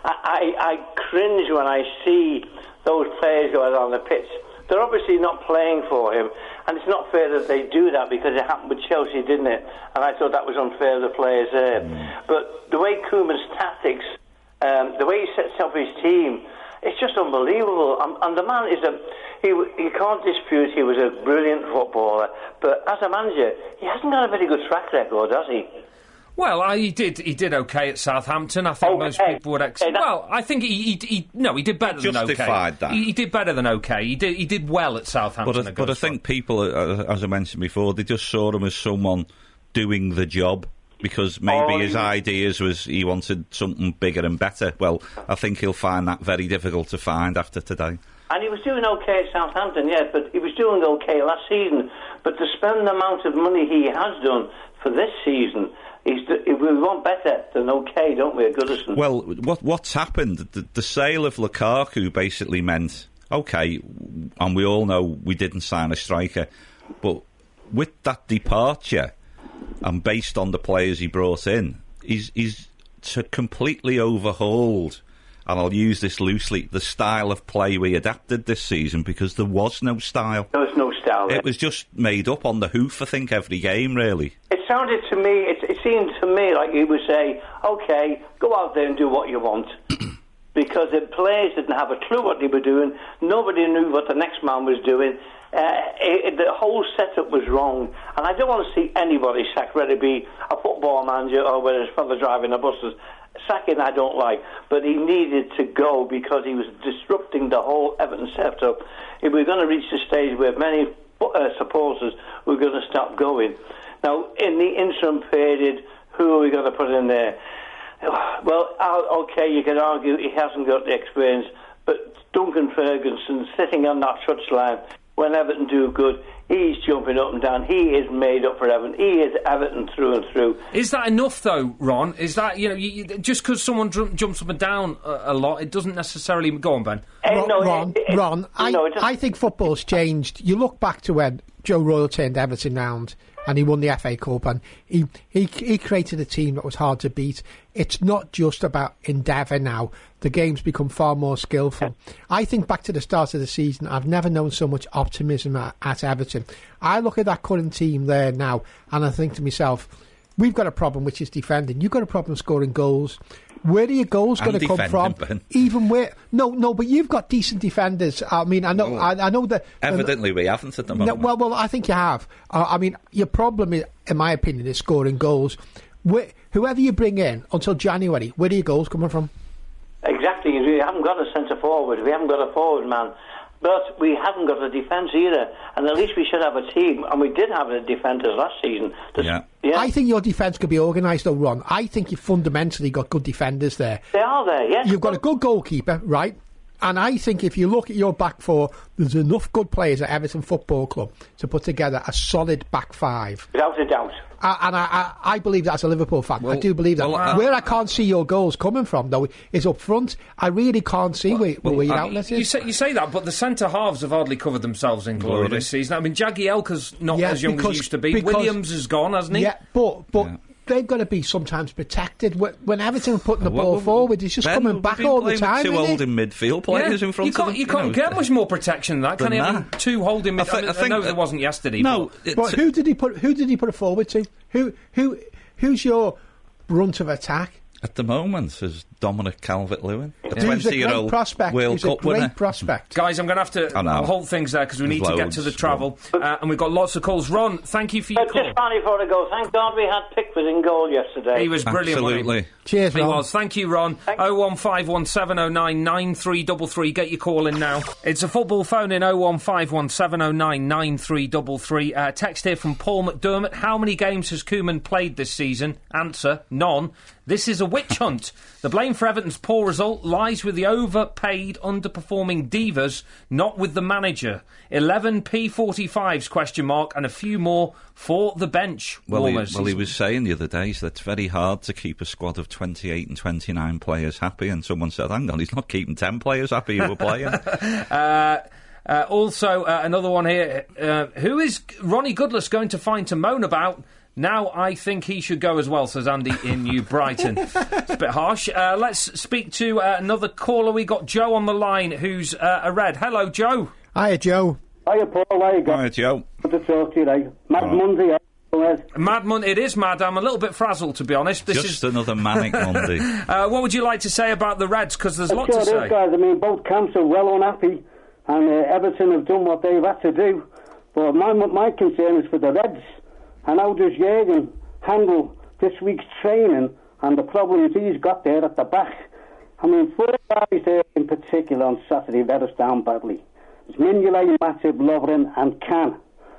I, I, I cringe when I see those players go out on the pitch. They're obviously not playing for him, and it's not fair that they do that, because it happened with Chelsea, didn't it? And I thought that was unfair to the players there. Mm. But the way Koeman's tactics, um, the way he sets up his team, it's just unbelievable. And, and the man is a... He, you can't dispute he was a brilliant footballer, but as a manager, he hasn't got a very good track record, has he? Well, I, he did. He did okay at Southampton. I think okay. most people would accept. Well, I think he, he, he. No, he did better he than okay. Justified that. He, he did better than okay. He did. He did well at Southampton. But I, but I think people, uh, as I mentioned before, they just saw him as someone doing the job, because maybe oh, his yeah. ideas was he wanted something bigger and better. Well, I think he'll find that very difficult to find after today. And he was doing okay at Southampton, yes, but he was doing okay last season. But to spend the amount of money he has done for this season, he's, we want better than okay, don't we, at Goodison? Well, what what's happened? The, the sale of Lukaku basically meant, okay, and we all know we didn't sign a striker, but with that departure, and based on the players he brought in, he's, he's to completely overhauled, and I'll use this loosely, the style of play we adapted this season, because there was no style. There was no style. It was just made up on the hoof, I think, every game, really. It sounded to me, it, it seemed to me like he would say, OK, go out there and do what you want. Because the players didn't have a clue what they were doing. Nobody knew what the next man was doing. Uh, it, it, the whole setup was wrong. And I don't want to see anybody sacked, whether it be a football manager or whether it's father driving the buses. Sacking I don't like, but he needed to go because he was disrupting the whole Everton setup. If we're going to reach the stage where many uh, supporters were going to stop going. Now, in the interim period, who are we going to put in there? Well, okay, you can argue he hasn't got the experience, but Duncan Ferguson sitting on that touchline, when Everton do good, he's jumping up and down. He is made up for Everton. He is Everton through and through. Is that enough, though, Ron? Is that, you know, you, you, just because someone dr- jumps up and down a, a lot, it doesn't necessarily... Go on, Ben. Ron, Uh, no, Ron, it, it, Ron I, no, just... I think football's changed. You look back to when Joe Royle turned Everton round and he won the F A Cup, and he, he he created a team that was hard to beat. It's not just about endeavour now. The game's become far more skillful. I think back to the start of the season, I've never known so much optimism at, at Everton. I look at that current team there now, and I think to myself, we've got a problem, which is defending. You've got a problem scoring goals. Where are your goals going to come from? Ben. Even where? No, no, but you've got decent defenders. I mean, I know, oh, I, I know that. Evidently, uh, we haven't at the moment. No, well, well, I think you have. Uh, I mean, your problem, is, in my opinion, is scoring goals. Where, whoever you bring in until January, where are your goals coming from? Exactly. We haven't got a centre forward. We haven't got a forward man. But we haven't got a defence either, and at least we should have a team, and we did have a defenders last season. There's, yeah. yeah. I think your defence could be organised, though, Ron. I think you've fundamentally got good defenders there. They are there, yes. You've got a good goalkeeper, right? And I think if you look at your back four, there's enough good players at Everton Football Club to put together a solid back five. Without a doubt. Uh, and I, I, I believe that as a Liverpool fan. Well, I do believe that. well, uh, where I can't see your goals coming from, though, is up front. I really can't see well, where, well, where your uh, outlet is. You say, you say that, but the centre halves have hardly covered themselves in glory this season. I mean, Jagielka's not yeah, as young because, as he used to be. because, Williams is gone, hasn't he? Yeah, but... but yeah. They've got to be sometimes protected. When Everton are putting the well, ball well, forward, he's just Ben, coming back all the time. Two holding midfield players yeah. in front you can't, of them. You can't you know, get much more protection than that, can you? I mean, two holding midfield. I, th- I, I, I know there wasn't yesterday. No, but, but who did he put? Who did he put it forward to? Who who who's your brunt of attack? At the moment, is Dominic Calvert-Lewin, a He's a great twenty-year-old prospect. World He's Cup a great winner. prospect. Guys, I'm going to have to I know. hold things there because we There's need to get loads, to the travel. Uh, and we've got lots of calls. Ron, thank you for your But call. just finally before I go, thank God we had Pickford in goal yesterday. He was brilliant, wasn't he? Absolutely. Cheers, He Ron. was. Thank you, Ron. oh one five one seven oh nine nine three three three. Get your call in now. It's a football phone in oh one five one seven oh nine nine three three three. Uh, text here from Paul McDermott. How many games has Koeman played this season? Answer, none. This is a witch hunt. The blame for Everton's poor result lies with the overpaid, underperforming divas, not with the manager. eleven P forty-fives, question mark, and a few more for the bench. Well, he, Warmers. well, he was saying the other day that it's very hard to keep a squad of twenty-eight and twenty-nine players happy, and someone said, hang on, he's not keeping ten players happy who were playing. uh, uh, also, uh, another one here. Uh, who is Ronnie Goodless going to find to moan about? Now I think he should go as well, says Andy in New Brighton. It's a bit harsh. Uh, let's speak to uh, another caller. We got Joe on the line, who's uh, a Red. Hello, Joe. Hiya, Joe. Hiya, Paul. How you going? Hi, Joe. Good to talk to you, eh? Mad Right. Monday, eh? Mad Monday. It is mad. I'm a little bit frazzled, to be honest. This Just is another manic Monday. Uh, what would you like to say about the Reds? Because there's a lot sure to it is, say. guys. I mean, both camps are well unhappy, and uh, Everton have done what they've had to do. But my my concern is for the Reds. And how does Jurgen handle this week's training and the problems he's got there at the back? I mean, four guys there in particular on Saturday let us down badly. It's Mignolet, Matip, Lovren and Can.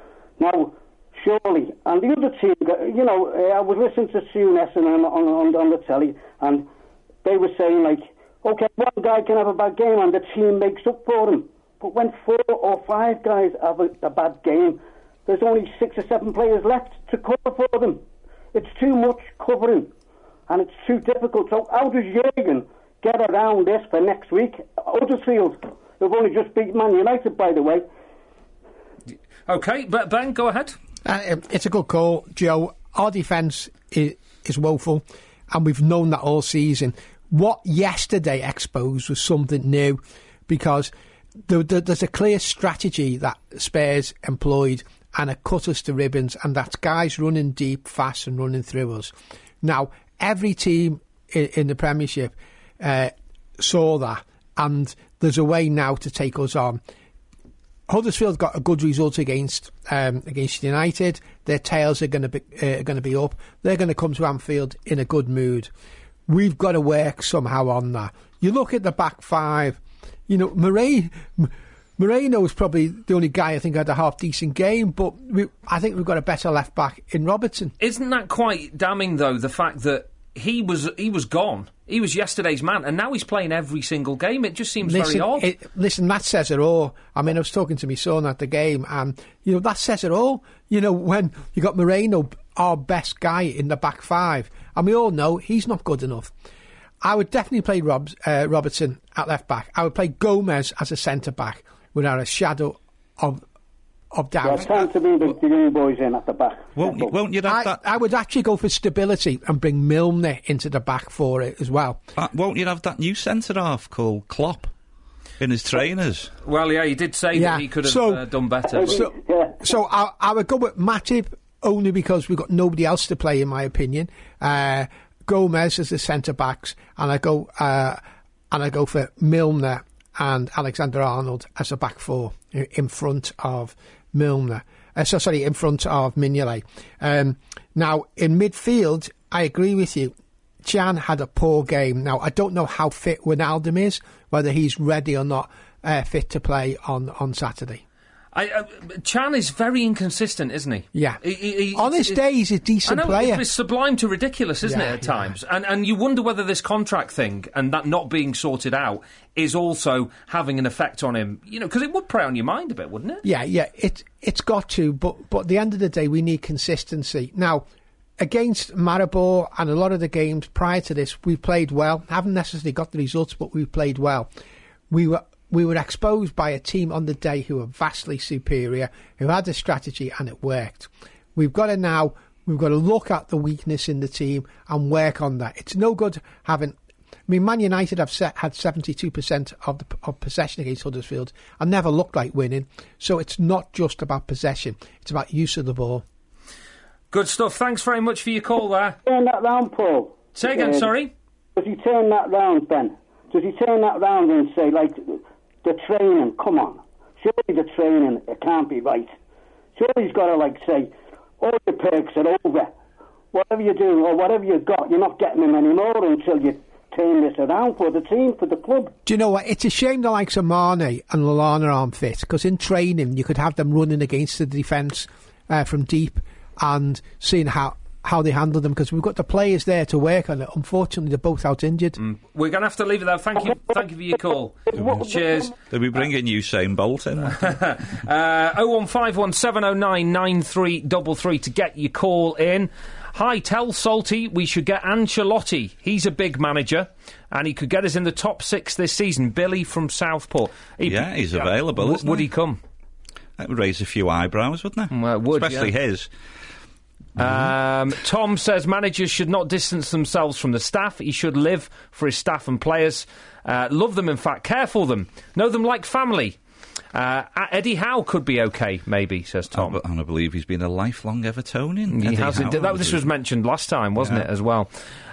Now, surely, and the other team, you know, uh, I was listening to Sue Nesson on, on, on the telly, and they were saying, like, OK, one guy can have a bad game and the team makes up for him. But when four or five guys have a, a bad game, there's only six or seven players left to cover for them. It's too much covering, and it's too difficult. So how does Jurgen get around this for next week? Huddersfield, who've only just beat Man United, by the way. OK, but Ben, go ahead. Uh, it's a good call, Joe. Our defence is, is woeful, and we've known that all season. What yesterday exposed was something new, because there, there, there's a clear strategy that Spurs employed, and it cut us to ribbons, and that's guys running deep, fast, and running through us. Now, every team in, in the Premiership uh, saw that, and there's a way now to take us on. Huddersfield got a good result against um, against United. Their tails are going to be uh, going to be up. They're going to come to Anfield in a good mood. We've got to work somehow on that. You look at the back five. You know, Moreno, Moreno was probably the only guy I think had a half decent game, but we, I think we've got a better left back in Robertson. Isn't that quite damning, though, the fact that he was he was gone? He was yesterday's man, and now he's playing every single game. It just seems listen, very odd. It, listen, that says it all. I mean, I was talking to my son at the game, and, you know, that says it all. You know, when you got Moreno, our best guy in the back five, and we all know he's not good enough. I would definitely play Rob, uh, Robertson at left back. I would play Gomez as a centre back without a shadow of of doubt. Yeah, it's time to bring the, the young boys in at the back. Won't you, won't you have I, that? I would actually go for stability and bring Milner into the back for it as well. Uh, won't you have that new centre half called Klopp in his trainers? Well, yeah, he did say Yeah, that he could have so- uh, done better. So, so I, I would go with Matip only because we've got nobody else to play, in my opinion. Uh, Gomez as the centre backs, and I go uh, and I go for Milner and Alexander Arnold as a back four in front of Milner. Uh, so sorry, in front of Mignolet. Um, now in midfield, I agree with you. Can had a poor game. Now I don't know how fit Wijnaldum is, whether he's ready or not uh, fit to play on on Saturday. I, uh, Chan is very inconsistent, isn't he? Yeah. He, he, he, On his he- day, he's a decent I know, player. It's sublime to ridiculous, isn't Yeah, it, at times? And and you wonder whether this contract thing and that not being sorted out is also having an effect on him. You know, because it would prey on your mind a bit, wouldn't it? Yeah, yeah, it, it's got to, but, but at the end of the day, we need consistency. Now, against Maribor and a lot of the games prior to this, we played well. Haven't necessarily got the results, but we played well. We were we were exposed by a team on the day who were vastly superior, who had a strategy, and it worked. We've got to now, we've got to look at the weakness in the team and work on that. It's no good having... I mean, Man United have set, had seventy-two percent of the of possession against Huddersfield and never looked like winning. So it's not just about possession; it's about use of the ball. Good stuff. Thanks very much for your call there. Turn that round, Paul. Say again, Uh, sorry? Does he turn that round, Ben? Does he turn that round and say, like, the training, come on. Surely the training, it can't be right. Surely he's got to, like, say, all your perks are over. Whatever you do or whatever you've got, you're not getting them anymore until you turn this around for the team, for the club. Do you know what? It's a shame the likes of Mane and Lallana aren't fit, because in training you could have them running against the defence uh, from deep and seeing how how they handle them, because we've got the players there to work on it. Unfortunately, they're both out injured. Mm. We're going to have to leave it there. Thank you, thank you for your call. Cheers. Did we bring in Usain Bolt in? uh, oh one five one seven oh nine nine three three three to get your call in. Hi, tell Salty we should get Ancelotti. He's a big manager, and he could get us in the top six this season. Billy from Southport. He, yeah, he's available, w- isn't Would he? he come? That would raise a few eyebrows, wouldn't it? Well, it would, Especially yeah. his. Um, Tom says managers should not distance themselves from the staff. He should live for his staff and players. Uh, love them, in fact. Care for them. Know them like family. Uh, Eddie Howe could be okay, maybe, says Tom. Oh, and I believe he's been a lifelong Evertonian. He Eddie has. Howe, That, this was mentioned last time, wasn't yeah. it, as well?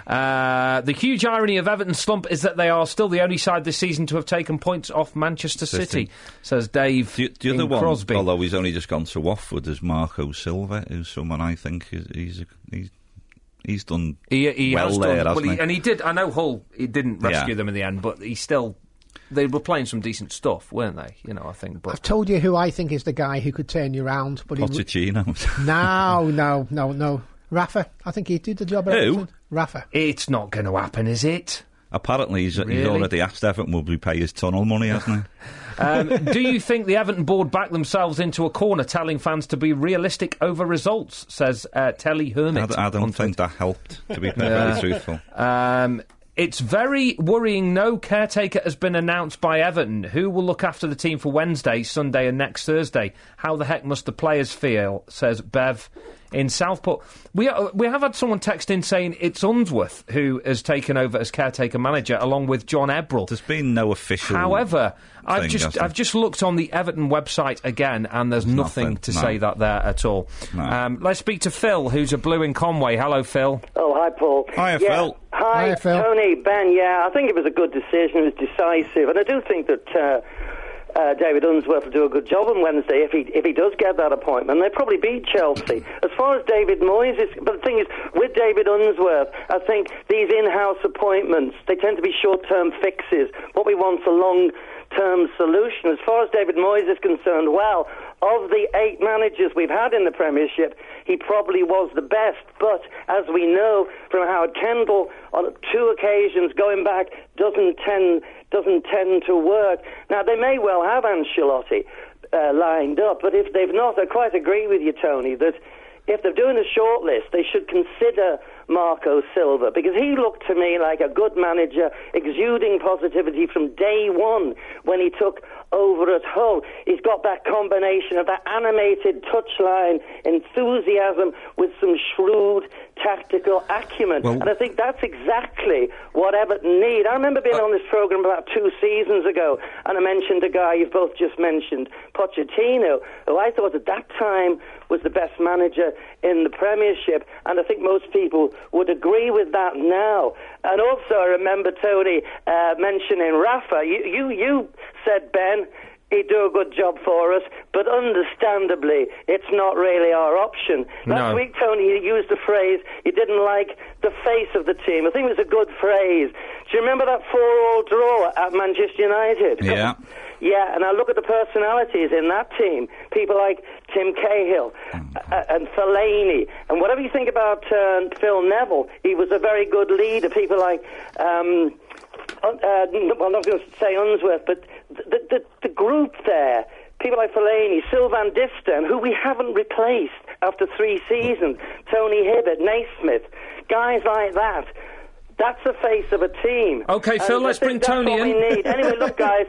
Uh, the huge irony of Everton's slump is that they are still the only side this season to have taken points off Manchester City, City says Dave The, the other one, Crosby. although he's only just gone to Watford, is Marco Silva, who's someone I think is, he's he's he's done he, he well has there, done, hasn't well, he? And he did. I know Hull. He didn't rescue Yeah. them in the end, but he still. They were playing some decent stuff, weren't they? You know, I think. But I've told you who I think is the guy who could turn you round. But Pochettino. He... no, no, no, no. Rafa. I think he'd do the job. Who? Everton. Rafa. It's not going to happen, is it? Apparently, he's, Really? he's already asked Everton will we pay his tunnel money, hasn't he? um, do you think the Everton board backed themselves into a corner, telling fans to be realistic over results? Says uh, Telly Hermit. I, I don't think that helped. To be very truthful. Um, It's very worrying no caretaker has been announced by Everton. Who will look after the team for Wednesday, Sunday and next Thursday? How the heck must the players feel, says Bev in Southport. We uh, we have had someone text in saying it's Unsworth who has taken over as caretaker manager along with John Ebrell. There's been no official However, I've thing, just I've just looked on the Everton website again and there's nothing, nothing to no. say that there at all. No. Um, let's speak to Phil, who's a Blue in Conway. Hello, Phil. Oh, hi, Paul. Hiya, yeah. Phil. Hi, Hiya, Phil. Tony, Ben. Yeah, I think it was a good decision. It was decisive, and I do think that uh, uh, David Unsworth will do a good job on Wednesday if he if he does get that appointment. They probably beat Chelsea. As far as David Moyes is, but the thing is, with David Unsworth, I think these in-house appointments they tend to be short-term fixes. What we want is a long-term solution. As far as David Moyes is concerned, well, of the eight managers we've had in the Premiership, he probably was the best. But as we know from Howard Kendall, on two occasions going back, doesn't tend doesn't tend to work. Now they may well have Ancelotti uh, lined up, but if they've not, I quite agree with you, Tony, that if they're doing a shortlist, they should consider Marco Silva, because he looked to me like a good manager, exuding positivity from day one when he took over at Hull. He's got that combination of that animated touchline enthusiasm with some shrewd tactical acumen. Well, and I think that's exactly what Everton need. I remember being uh, on this programme about two seasons ago, and I mentioned a guy you've both just mentioned, Pochettino, who I thought at that time was the best manager in the Premiership, and I think most people would agree with that now. And also I remember, Tony, uh, mentioning Rafa. You, you, you said, Ben, he'd do a good job for us, but understandably, it's not really our option. No. Last week, Tony, you used the phrase, you didn't like the face of the team. I think it was a good phrase. Do you remember that four-all draw at Manchester United? Yeah. Yeah, and I look at the personalities in that team. People like Tim Cahill uh, and Fellaini. And whatever you think about uh, Phil Neville, he was a very good leader. People like, um, uh, well, I'm not going to say Unsworth, but the, the, the group there, people like Fellaini, Sylvain Distin, who we haven't replaced after three seasons, Tony Hibbert, Naismith, guys like that. That's the face of a team. OK, and Phil, let's bring Tony in. in. We need. Anyway, look, guys,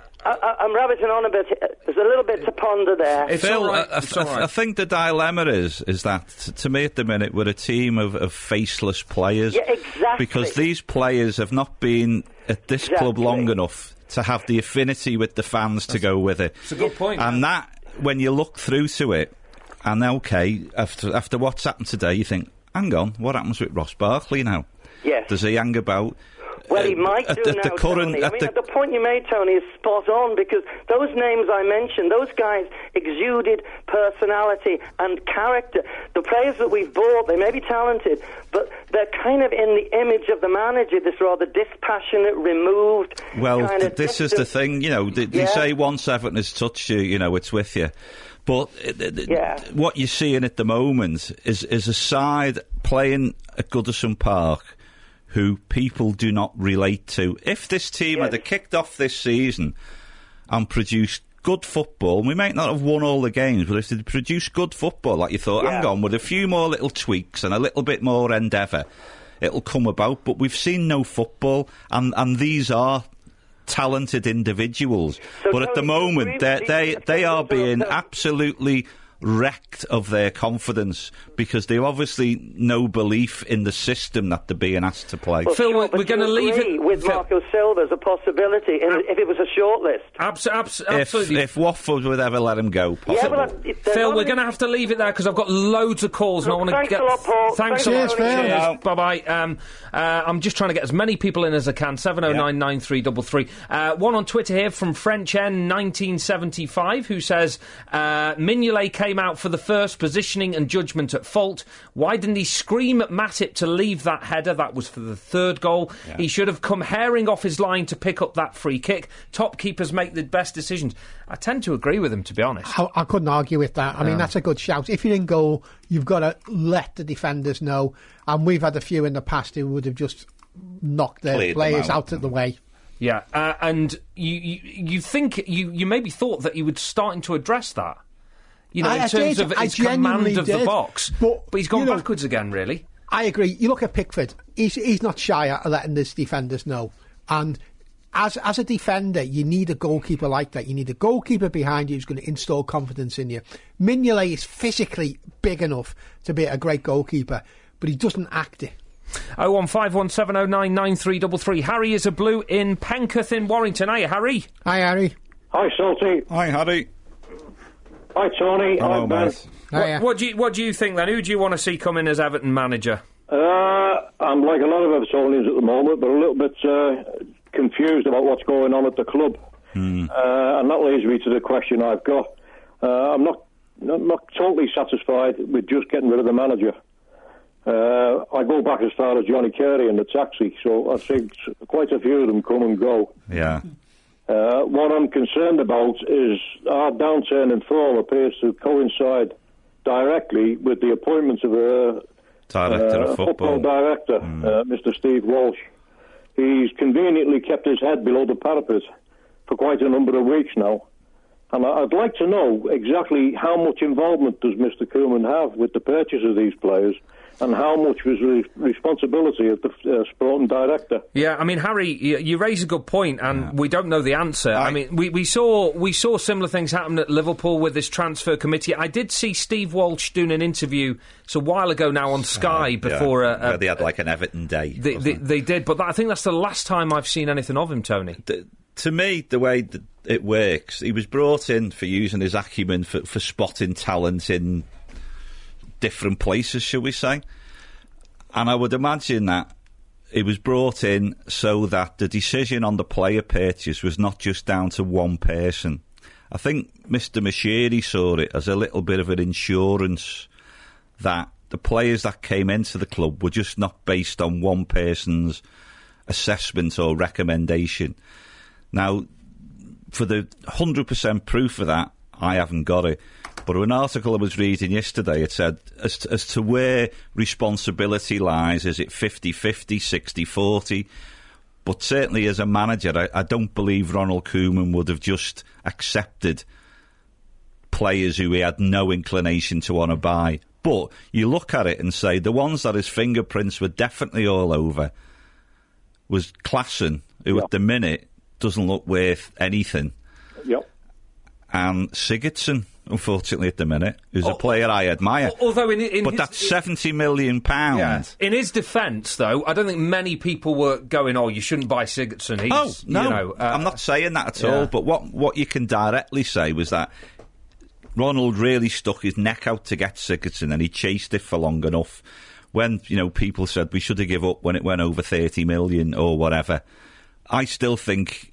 I, I'm rabbiting on a bit. There's a little bit to ponder there. It's Phil, all right. I, It's I, all right. I think the dilemma is is that t- to me at the minute we're a team of, of faceless players. Yeah, exactly. Because these players have not been at this Exactly. club long enough to have the affinity with the fans to go with it. It's a good point. And that, when you look through to it, and okay, after after what's happened today, you think, hang on, what happens with Ross Barkley now? Yes. Does he hang about? Well, he might at, do at now, the current, Tony. I at mean, the, the point you made, Tony, is spot on, because those names I mentioned, those guys exuded personality and character. The players that we've bought, they may be talented, but they're kind of in the image of the manager, this rather dispassionate, removed well, kind th- of this distant. is the thing, you know, they, they Yeah. say once Everton has touched you, you know, it's with you. But uh, th- Yeah. what you're seeing at the moment is, is a side playing at Goodison Park who people do not relate to. If this team Yes. had kicked off this season and produced good football, and we might not have won all the games, but if they'd produced good football, like you thought, Yeah. hang on, with a few more little tweaks and a little bit more endeavour, it'll come about. But we've seen no football, and, and these are talented individuals. So but at the Tony, moment, agree they with they these they are defenders being or- absolutely wrecked of their confidence because they have obviously no belief in the system that they're being asked to play. Well, Phil, sure, we're- but we're gonna you leave agree it- with Phil- Marco Silva as a possibility in, if it was a short list. Abs- abs- If, absolutely. if Watford would ever let him go, possibly. Yeah, well, I- they're Phil, not we're in- going to have to leave it there because I've got loads of calls and I Look, want to thanks get. a lot, Paul. Thanks Thanks a a lot. lot. Cheers, Phil. Cheers. Bye bye. Um, uh, I'm just trying to get as many people in as I can. Seven oh nine nine three three three. Uh, one on Twitter here from French N nineteen seventy-five who says uh, Mignolet came out for the first positioning and judgment at fault. Why didn't he scream at Matip to leave that header? That was for the third goal. Yeah. He should have come herring off his line to pick up that free kick. Top keepers make the best decisions. I tend to agree with him, to be honest. I, I couldn't argue with that. I mean, Yeah. that's a good shout. If you're in goal, you've got to let the defenders know. And we've had a few in the past who would have just knocked their Cleared them players out. out of the way. Yeah, uh, and you, you you think you you maybe thought that he would starting to address that, you know, I- in I terms did. of I his command genuinely of the did. box, But, but he's gone you know- backwards again, really. I agree. You look at Pickford. He's he's not shy at letting his defenders know. And as as a defender, you need a goalkeeper like that. You need a goalkeeper behind you who's going to install confidence in you. Mignolet is physically big enough to be a great goalkeeper, but he doesn't act it. Oh one five one seven oh nine nine three three three. Harry is a blue in Penketh in Warrington. Hiya, Harry. Hi, Harry. Hi, Salty. Hi, Harry. Hi, Tony. Hello, Hi, Ben. mate. Hiya. What, what do you what do you think then? Who do you want to see come in as Everton manager? Uh, I'm like a lot of Evertonians at the moment, but a little bit uh, confused about what's going on at the club. Hmm. Uh, and that leads me to the question I've got. Uh, I'm not, not not totally satisfied with just getting rid of the manager. Uh, I go back as far as Johnny Carey and the taxi, so I think quite a few of them come and go. Yeah. Uh, what I'm concerned about is our downturn in form appears to coincide directly with the appointment of a Director uh, of football. director, uh, Mister Steve Walsh. He's conveniently kept his head below the parapet for quite a number of weeks now. And I- I'd like to know exactly how much involvement does Mister Koeman have with the purchase of these players, and how much was the responsibility of the uh, sporting director. Yeah, I mean, Harry, you, you raise a good point, and we don't know the answer. I, mean, we, we saw we saw similar things happen at Liverpool with this transfer committee. I did see Steve Walsh doing an interview it's a while ago now on Sky before yeah. a, a, Where they had like an Everton day. They, they, they did, but that, I think that's the last time I've seen anything of him, Tony. The, to me, the way that it works, he was brought in for using his acumen for, for spotting talent in different places, shall we say. And I would imagine that he was brought in so that the decision on the player purchase was not just down to one person. I think Mister Mashiri saw it as a little bit of an insurance that the players that came into the club were just not based on one person's assessment or recommendation. Now, for the one hundred percent proof of that, I haven't got it. But an article I was reading yesterday, it said, as to, as to where responsibility lies, is it fifty-fifty, sixty-forty? But certainly as a manager, I, I don't believe Ronald Koeman would have just accepted players who he had no inclination to want to buy. But you look at it and say the ones that his fingerprints were definitely all over was Klassen, who yep. at the minute doesn't look worth anything. Yep. And Sigurdsson, unfortunately, at the minute, who's oh, a player I admire. Although in, in but his, that's seventy million pounds. Yeah. In his defence, though, I don't think many people were going, "Oh, you shouldn't buy Sigurdsson." He's, oh no, you know, uh, I'm not saying that at yeah. all. But what what you can directly say was that Ronald really stuck his neck out to get Sigurdsson, and he chased it for long enough. when, you know, people said we should have give up when it went over thirty million or whatever, I still think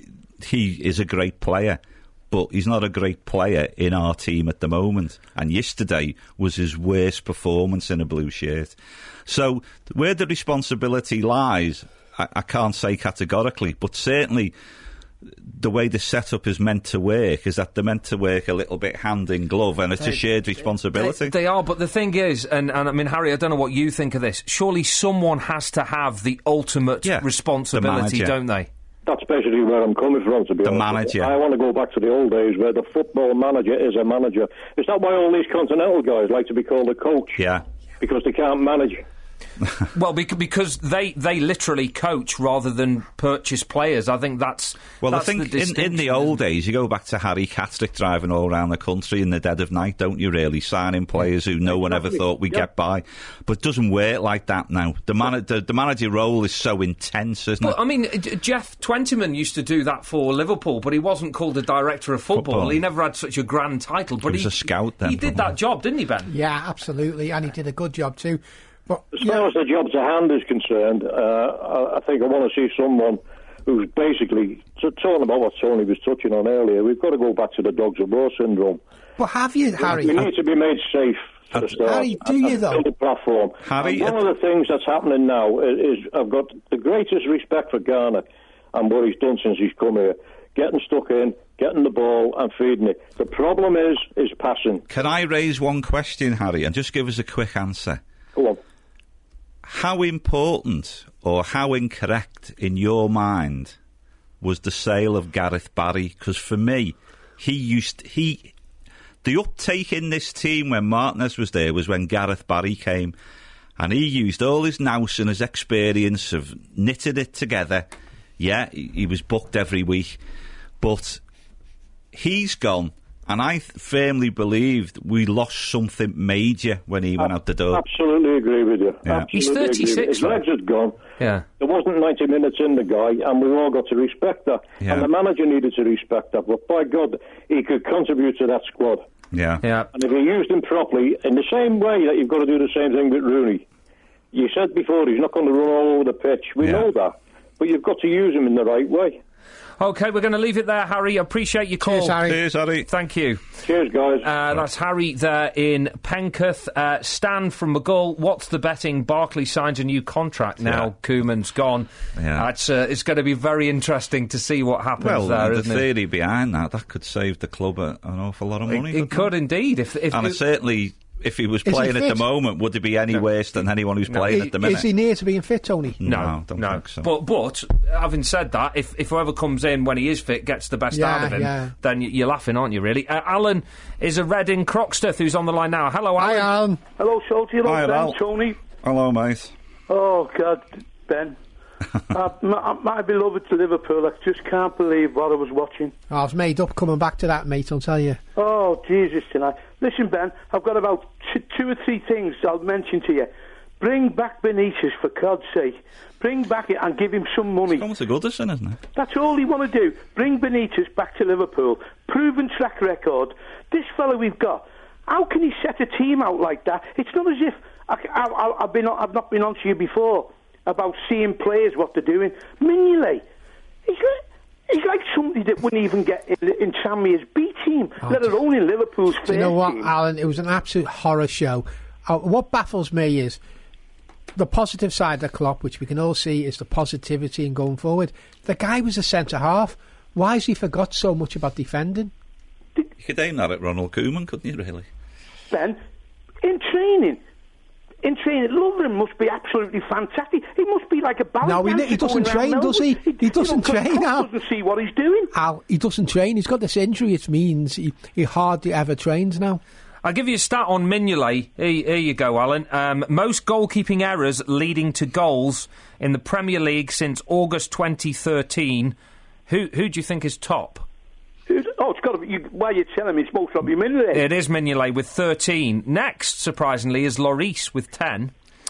he is a great player, but he's not a great player in our team at the moment. And yesterday was his worst performance in a blue shirt. So where the responsibility lies, I, I can't say categorically, but certainly the way the setup is meant to work is that they're meant to work a little bit hand in glove, and it's they, a shared responsibility. They, they are, but the thing is, and, and I mean, Harry, I don't know what you think of this, surely someone has to have the ultimate yeah, responsibility, the don't they? That's basically where I'm coming from, to be the honest. manager. I want to go back to the old days where the football manager is a manager. Is that why all these continental guys like to be called a coach? Yeah. Because they can't manage. Well, bec- because they, they literally coach rather than purchase players. I think that's well. That's I think the in, in the old days, you go back to Harry Catterick driving all around the country in the dead of night, don't you? Really signing players who no one ever thought we'd yeah. get by, but it doesn't work like that now. The man, the, the manager role is so intense, isn't but, it? I mean, Jeff Twentyman used to do that for Liverpool, but he wasn't called a director of football. football. He never had such a grand title. But he was he, a scout. Then he did probably. that job, didn't he, Ben? Yeah, absolutely, and he did a good job too. But, as far as the job to hand is concerned, uh, I, I think I want to see someone who's basically t- talking about what Tony was touching on earlier. We've got to go back to the dogs of war syndrome. But have you, Harry? We need to be made safe. For the start. Harry, do you though? The platform. Harry, and one of the things that's happening now is, is I've got the greatest respect for Garner and what he's done since he's come here. Getting stuck in, getting the ball and feeding it. The problem is, is passing. Can I raise one question, Harry, and just give us a quick answer? Go on. How important or how incorrect in your mind was the sale of Gareth Barry? Because for me, he used he the uptake in this team when Martinez was there was when Gareth Barry came, and he used all his nous and his experience of knitting it together. Yeah, he, he was booked every week, but he's gone. And I th- firmly believed we lost something major when he went out the door. Absolutely agree with you. Yeah. Absolutely He's thirty-six. His legs had gone. Yeah. There wasn't ninety minutes in the guy, and we've all got to respect that. Yeah. And the manager needed to respect that. But by God, he could contribute to that squad. Yeah. Yeah. And if you used him properly, in the same way that you've got to do the same thing with Rooney. You said before he's not going to run all over the pitch. We Yeah. know that. But you've got to use him in the right way. OK, we're going to leave it there, Harry. Appreciate your call. Cheers, Harry. Cheers, Harry. Thank you. Cheers, guys. Uh, that's Harry there in Penketh. Uh, Stan from McGull, what's the betting? Barkley signs a new contract now. Yeah. Koeman's gone. Yeah. Uh, it's, uh, it's going to be very interesting to see what happens Well, there, the isn't it? theory behind that, that could save the club a, an awful lot of money. It, it could indeed. If, if and it, it certainly, if he was Is he playing at fit? the moment, would it be any worse than anyone who's playing I- at the minute? Is he near to being fit, Tony? No, No, don't no. think so. But, but having said that, if, if whoever comes in when he is fit gets the best Yeah, out of him, yeah. then y- you're laughing, aren't you, really? Uh, Alan is a Red in Croxteth who's on the line now. Hello, Alan. Hi, Alan. Hello, Salty. Hello, Hi, Ben, Al. Tony. Hello, mate. Oh, God, Ben. uh, my, my beloved Liverpool, I just can't believe what I was watching. I was made up coming back to that, mate, I'll tell you. Oh, Jesus, tonight. Listen, Ben, I've got about t- two or three things I'll mention to you. Bring back Benitez, for God's sake. Bring back it and give him some money. It's almost a Goodison, isn't it? That's all you want to do. Bring Benitez back to Liverpool. Proven track record. This fellow we've got, how can he set a team out like that? It's not as if I, I, I, I've, been, I've not been on to you before about seeing players, what they're doing. Mignolet, he's like, he's like somebody that wouldn't even get in, in Tranmere's B team, Oh, let alone in Liverpool's first Do you know what, team. Alan? It was an absolute horror show. Uh, what baffles me is the positive side of the Klopp, which we can all see, is the positivity in going forward. The guy was a centre half. Why has he forgot so much about defending? You could aim that at Ronald Koeman, couldn't you, really? Ben, in training, in training, Lovren must be absolutely fantastic. He must be like a ballet No, he, dancer he doesn't going round train, does he? Melbourne. He doesn't you know, train, Al. doesn't see what he's doing. Al, he doesn't train. He's got this injury. It means he, he hardly ever trains now. I'll give you a stat on Mignolet. Here, here you go, Alan. Um, most goalkeeping errors leading to goals in the Premier League since August twenty thirteen. Who who do you think is top? Who's- Oh, it's got to be. You, why are you telling me it's supposed to be Mignolet? It is Mignolet with thirteen. Next, surprisingly, is Lloris with ten.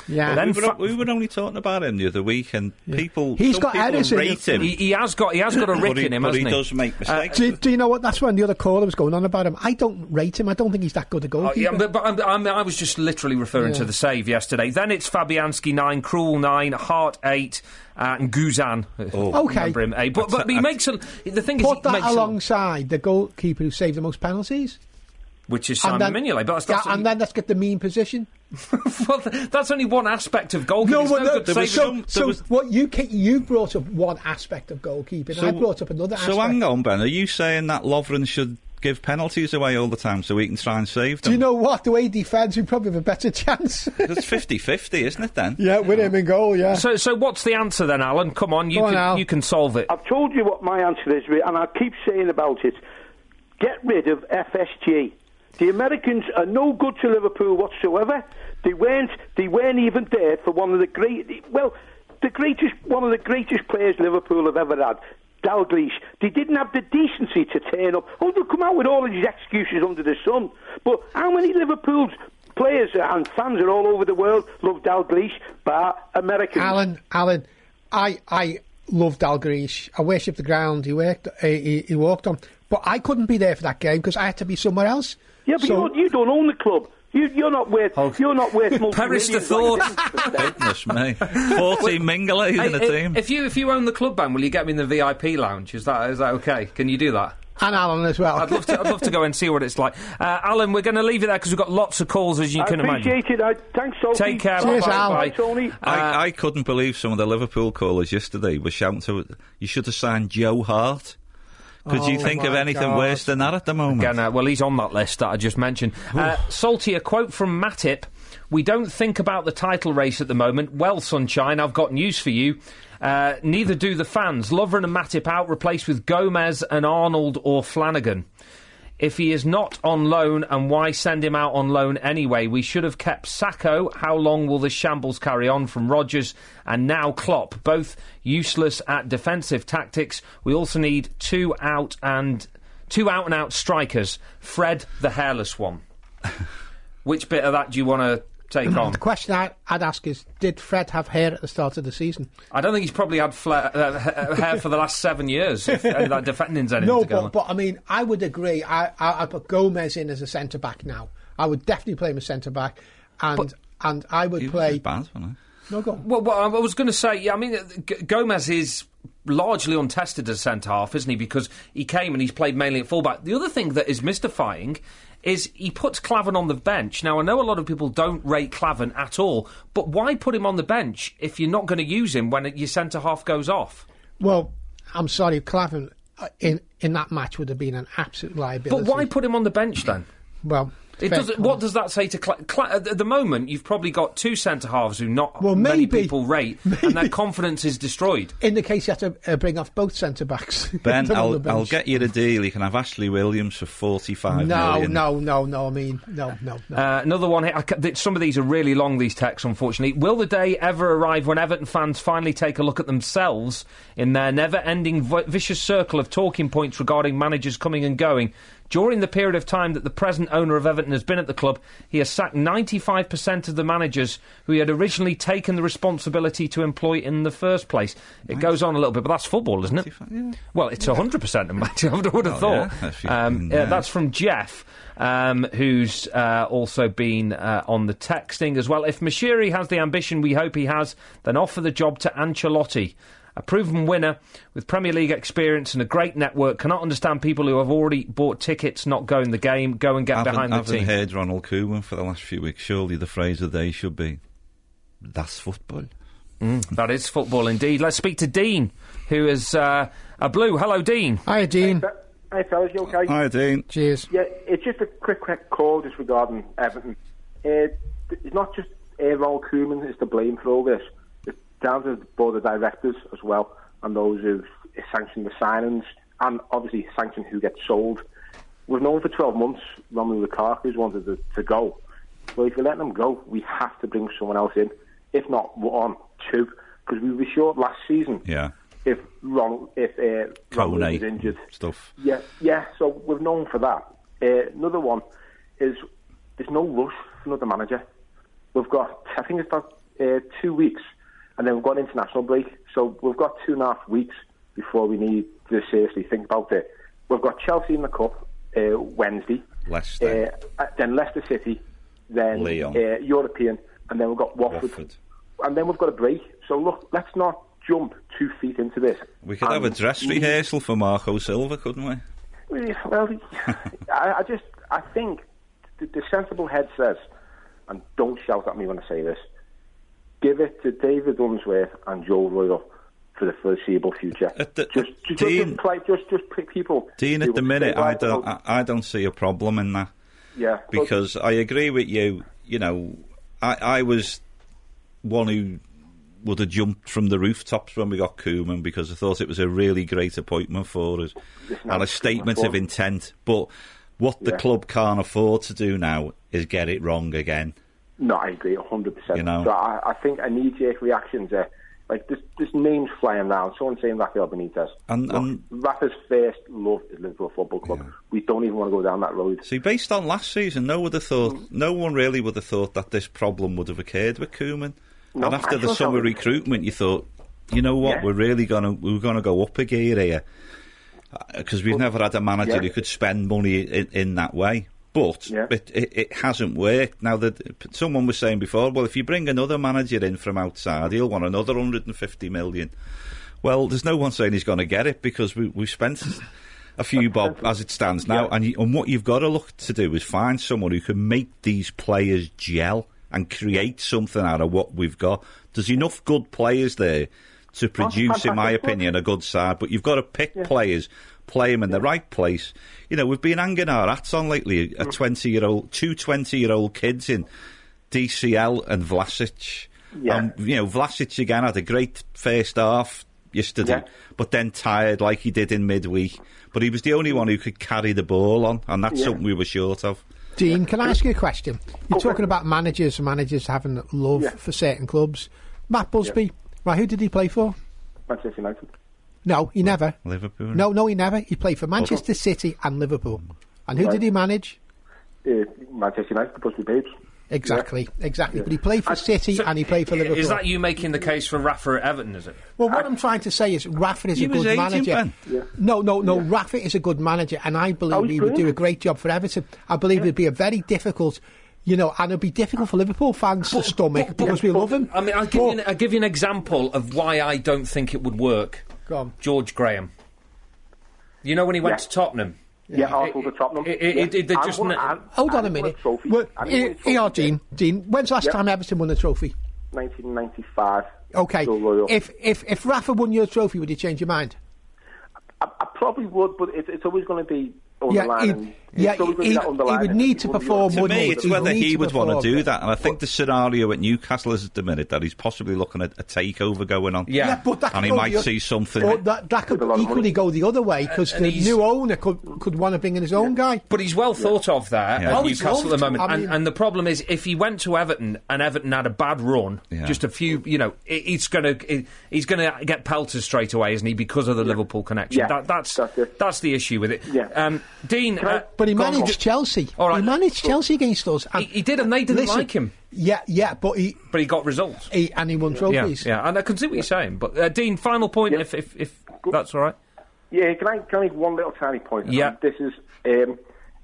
Yeah, then we, were, we were only talking about him the other week, and yeah. people, he's some got people Edison. rate him. He, he has got, he has got a Rick he, in him, but hasn't he? he? does make mistakes. Uh, do, do you know what? That's when the other caller was going on about him. I don't rate him. I don't think he's that good a goalkeeper. Oh, yeah, but, but I'm, I'm, I was just literally referring yeah. to the save yesterday. Then it's Fabianski nine, Krul nine, Hart eight. Uh, and Guzan, oh. okay, him, eh? but but he makes a, the thing put is, that makes alongside a, the goalkeeper who saved the most penalties, which is Simon Mignolet. But that's, that's yeah, and then let's get the mean position. Well, that's only one aspect of goalkeeping. No, no, no, so, so, so was... what you you brought up one aspect of goalkeeping, so, and I brought up another. So aspect. hang on, Ben. Are you saying that Lovren should give penalties away all the time so we can try and save them? Do you know what? The way he defends, we probably have a better chance. It's fifty-fifty, isn't it, then? Yeah, with him in goal, yeah. So so what's the answer then, Alan? Come on, you, Go can, on, Al. you can solve it. I've told you what my answer is, and I keep saying about it. Get rid of F S G. The Americans are no good to Liverpool whatsoever. They weren't, they weren't even there for one of the great... Well, the greatest, one of the greatest players Liverpool have ever had. Dalglish. They didn't have the decency to turn up. Oh, they'll come out with all of these excuses under the sun. But how many Liverpool players and fans are all over the world love Dalglish, bar Americans? Alan, Alan, I I love Dalglish. I worship the ground he worked, uh, he, he walked on. But I couldn't be there for that game because I had to be somewhere else. Yeah, but so, you, you don't own the club. You, you're not worth. Oh. You're not worth. Perish the thought. Goodness me, fourteen Mingleys in a team. If you if you own the club, Ben, will you get me in the V I P lounge? Is that is that okay? Can you do that? And Alan as well. I'd love to. I'd love to go and see what it's like. Uh, Alan, we're going to leave it there because we've got lots of calls, as you I can imagine. Appreciate it. I, thanks, Sophie. Take care. Cheers, bye, Al. bye. Bye, Tony. Uh, I, I couldn't believe some of the Liverpool callers yesterday were shouting to you should have signed Joe Hart. Could oh you think of anything God. worse than that at the moment? Again, uh, well, he's on that list that I just mentioned. Uh, Salty, a quote from Matip. We don't think about the title race at the moment. Well, Sunshine, I've got news for you. Uh, neither do the fans. Lovren and Matip out, replaced with Gomez and Arnold or Flanagan. If he is not on loan, and why send him out on loan anyway? We should have kept Sacco. How long will this shambles carry on from Rodgers and now Klopp? Both useless at defensive tactics. We also need two out and two out and out strikers. Fred, the hairless one. Which bit of that do you want to take on? The question I, I'd ask is, did Fred have hair at the start of the season? I don't think he's probably had fla- uh, hair for the last seven years, if uh, that defending's anything no, to go but, but I mean, I would agree. I, I, I'd put Gomez in as a centre-back now. I would definitely play him as centre-back, and but and I would he play... Was bad, wasn't he? No, go on. Well, well, I was going to say, yeah, I mean, G- Gomez is largely untested as centre-half, isn't he? Because he came and he's played mainly at full-back. The other thing that is mystifying is he puts Klavan on the bench. Now, I know a lot of people don't rate Klavan at all, but why put him on the bench if you're not going to use him when your centre-half goes off? Well, I'm sorry, Klavan uh, in, in that match would have been an absolute liability. But why put him on the bench then? Well... It does, what does that say to... Cla- Cla- at the moment, you've probably got two centre-halves who not well, many maybe, people rate, maybe. and their confidence is destroyed. In the case you have to uh, bring off both centre-backs. Ben, I'll, I'll get you the deal. You can have Ashley Williams for forty-five no, million. No, no, no, I mean, no, no, no. Uh, another one here. I ca- some of these are really long, these texts, unfortunately. Will the day ever arrive when Everton fans finally take a look at themselves in their never-ending v- vicious circle of talking points regarding managers coming and going? During the period of time that the present owner of Everton has been at the club, he has sacked ninety-five percent of the managers who he had originally taken the responsibility to employ in the first place. It nice. goes on a little bit, but that's football, isn't it? Yeah. Well, it's yeah. one hundred percent, I would have oh, thought. Yeah. Um, uh, that's from Jeff, um, who's uh, also been uh, on the texting as well. If Mashiri has the ambition we hope he has, then offer the job to Ancelotti. A proven winner with Premier League experience and a great network. Cannot understand people who have already bought tickets not go in the game. Go and get haven't, behind the haven't team. Heard Ronald Koeman for the last few weeks. Surely the phrase of the day should be, "That's football." Mm, that is football indeed. Let's speak to Dean, who is uh, a blue. Hello, Dean. Hi, Dean. Hi, fellas. You okay? Hi, Dean. Cheers. Yeah, it's just a quick, quick call just regarding Everton. Uh, it's not just uh, Ronald Koeman is to blame for all this. It's down to the board of directors as well, and those who've sanctioned the signings, and obviously sanctioned who gets sold. We've known for twelve months Romelu Lukaku's wanted to, to go. Well, if we're letting him go, we have to bring someone else in. If not one, two, because we were short last season. Yeah. If Ron, if uh, Romelu was injured, stuff. Yeah, yeah. So we've known for that. Uh, another one is there's no rush for another manager. We've got, I think it's about uh, two weeks, and then we've got international break. So we've got two and a half weeks before we need to seriously think about it. We've got Chelsea in the Cup uh, Wednesday, Leicester, uh, then Leicester City, then Lyon. Uh, European, and then we've got Watford. Watford. And then we've got a break. So look, let's not jump two feet into this. We could and have a dress rehearsal for Marco Silva, couldn't we? Well, I, I just, I think the, the sensible head says, and don't shout at me when I say this, give it to David Unsworth and Joe Royle for the foreseeable future. At the, just, just, Dean, just, play, just, just pick people. Dean, at the minute, I don't, I, I don't see a problem in that. Yeah, because I agree with you. You know, I, I was one who would have jumped from the rooftops when we got Koeman because I thought it was a really great appointment for us and a statement of intent. But what the yeah. club can't afford to do now is get it wrong again. No, I agree one hundred percent. You know? So I, I think a knee-jerk reactions are, like, there's, there's names flying around. Someone saying Rafael Benitez. And, Look, and Rafa's first love is Liverpool Football Club. Yeah. We don't even want to go down that road. See, based on last season, no one would have thought, mm. no one really would have thought that this problem would have occurred with Koeman. No, and after the summer recruitment, you thought, you know what, yeah. we're really gonna we're gonna go up a gear here because we've well, never had a manager yeah. who could spend money in, in that way. But yeah. it, it, it hasn't worked. Now, that someone was saying before, well, if you bring another manager in from outside, he'll want another one hundred fifty million. Well, there's no one saying he's going to get it because we we've spent a few bob as it stands now, yeah. and, you, and what you've got to look to do is find someone who can make these players gel and create something out of what we've got. There's enough good players there to produce, in my opinion, a good side, but you've got to pick yeah. players, play them in yeah. the right place. You know, we've been hanging our hats on lately, a twenty-year-old, two twenty-year-old kids in D C L and Vlasic. Yeah. Um, you know, Vlasic again had a great first half yesterday, yeah. but then tired like he did in midweek. But he was the only one who could carry the ball on, and that's yeah. something we were short of. Dean, can I ask you a question? You're okay. talking about managers and managers having love yeah. for certain clubs. Matt Busby, yeah. right, who did he play for? Manchester United. No, he never. Liverpool. No, no, he never. He played for Manchester oh. City and Liverpool. And who right. did he manage? Uh, Manchester United, the Busby Babes. Exactly, yeah. exactly. Yeah. But he played for City so and he played for Liverpool. Is that you making the case for Rafa at Everton, is it? Well, what I, I'm trying to say is Rafa is a good manager. Yeah. No, no, no. Yeah. Rafa is a good manager, and I believe oh, he brilliant. would do a great job for Everton. I believe yeah. it would be a very difficult, you know, and it would be difficult for Liverpool fans to stomach but, but, because we but, love him. I mean, I'll give, but, you an, I'll give you an example of why I don't think it would work. Go on. George Graham. You know when he went yeah. to Tottenham? Yeah, Arsenal to Tottenham. It, it, yeah. it, they just won, n- and, hold on a minute. Well, e- e- Dean, Dean, when's the last yeah. time Everton won a trophy? nineteen ninety-five. Okay. If if if Rafa won your trophy, would you change your mind? I, I probably would, but it, it's always going to be yeah, underlying. He, yeah, he, he, he would need to perform. To me, it's whether he would want to do it. that, and I think the scenario at Newcastle is at the minute that he's possibly looking at a takeover going on. Yeah, yeah but that and he might see something. But that, that could equally go the other way because the new owner could could want to bring in his own yeah. guy. But he's well thought of there yeah. at oh, Newcastle at the moment, I mean, and, and the problem is if he went to Everton and Everton had a bad run, yeah. just a few, you know, he's going to he's going to get pelters straight away, isn't he? Because of the yeah. Liverpool connection. Yeah. That, that's that's, that's the issue with it. Yeah. Um, Dean, uh, but he managed Chelsea. All right. He managed Chelsea against us. He, he did, and they didn't listen, like him. Yeah, yeah, but he but he got results. He, and he won trophies. Yeah, yeah, and I can see what you're saying. But uh, Dean, final point, yeah. if, if if that's all right. Yeah, can I can I make one little tiny point? Yeah. Um, this is um,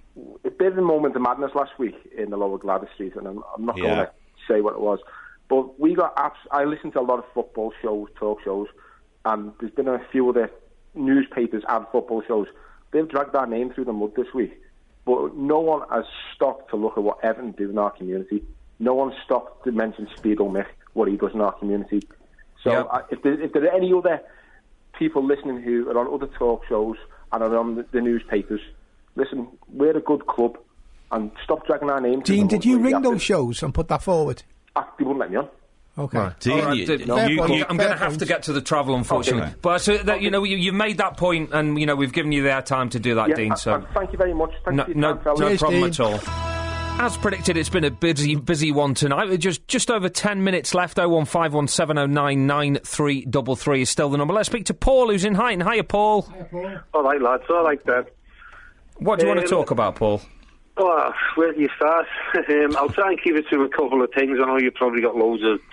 a bit of a moment of madness last week in the Lower Gladys Street, and I'm, I'm not yeah. going to say what it was, but we got apps. I listened to a lot of football shows, talk shows, and there's been a few other newspapers and football shows. They've dragged our name through the mud this week. But no one has stopped to look at what Everton do in our community. No one stopped to mention Speedo Mick, what he does in our community. So yep. uh, if, there, if there are any other people listening who are on other talk shows and are on the, the newspapers, listen, we're a good club, and stop dragging our name. Dean, did you ring those shows and put that forward? Uh, they wouldn't let me on. Okay. Right. Dean, right, you, no. you, you, I'm going to have to get to the travel, unfortunately. Okay. But so that, okay. you know, you, you've made that point, and you know we've given you their time to do that, yeah, Dean. So uh, thank you very much. Thank no, you no, time, no Cheers, problem Dean. at all. As predicted, it's been a busy, busy one tonight. With just just over ten minutes left. Oh one five one seven oh nine nine three three three is still the number. Let's speak to Paul, who's in Huyton. Hiya, Paul. Hiya, Paul. All right, lads. All right, then. What do you um, want to talk about, Paul? Oh, where do you start? um, I'll try and keep it to a couple of things. I know you've probably got loads of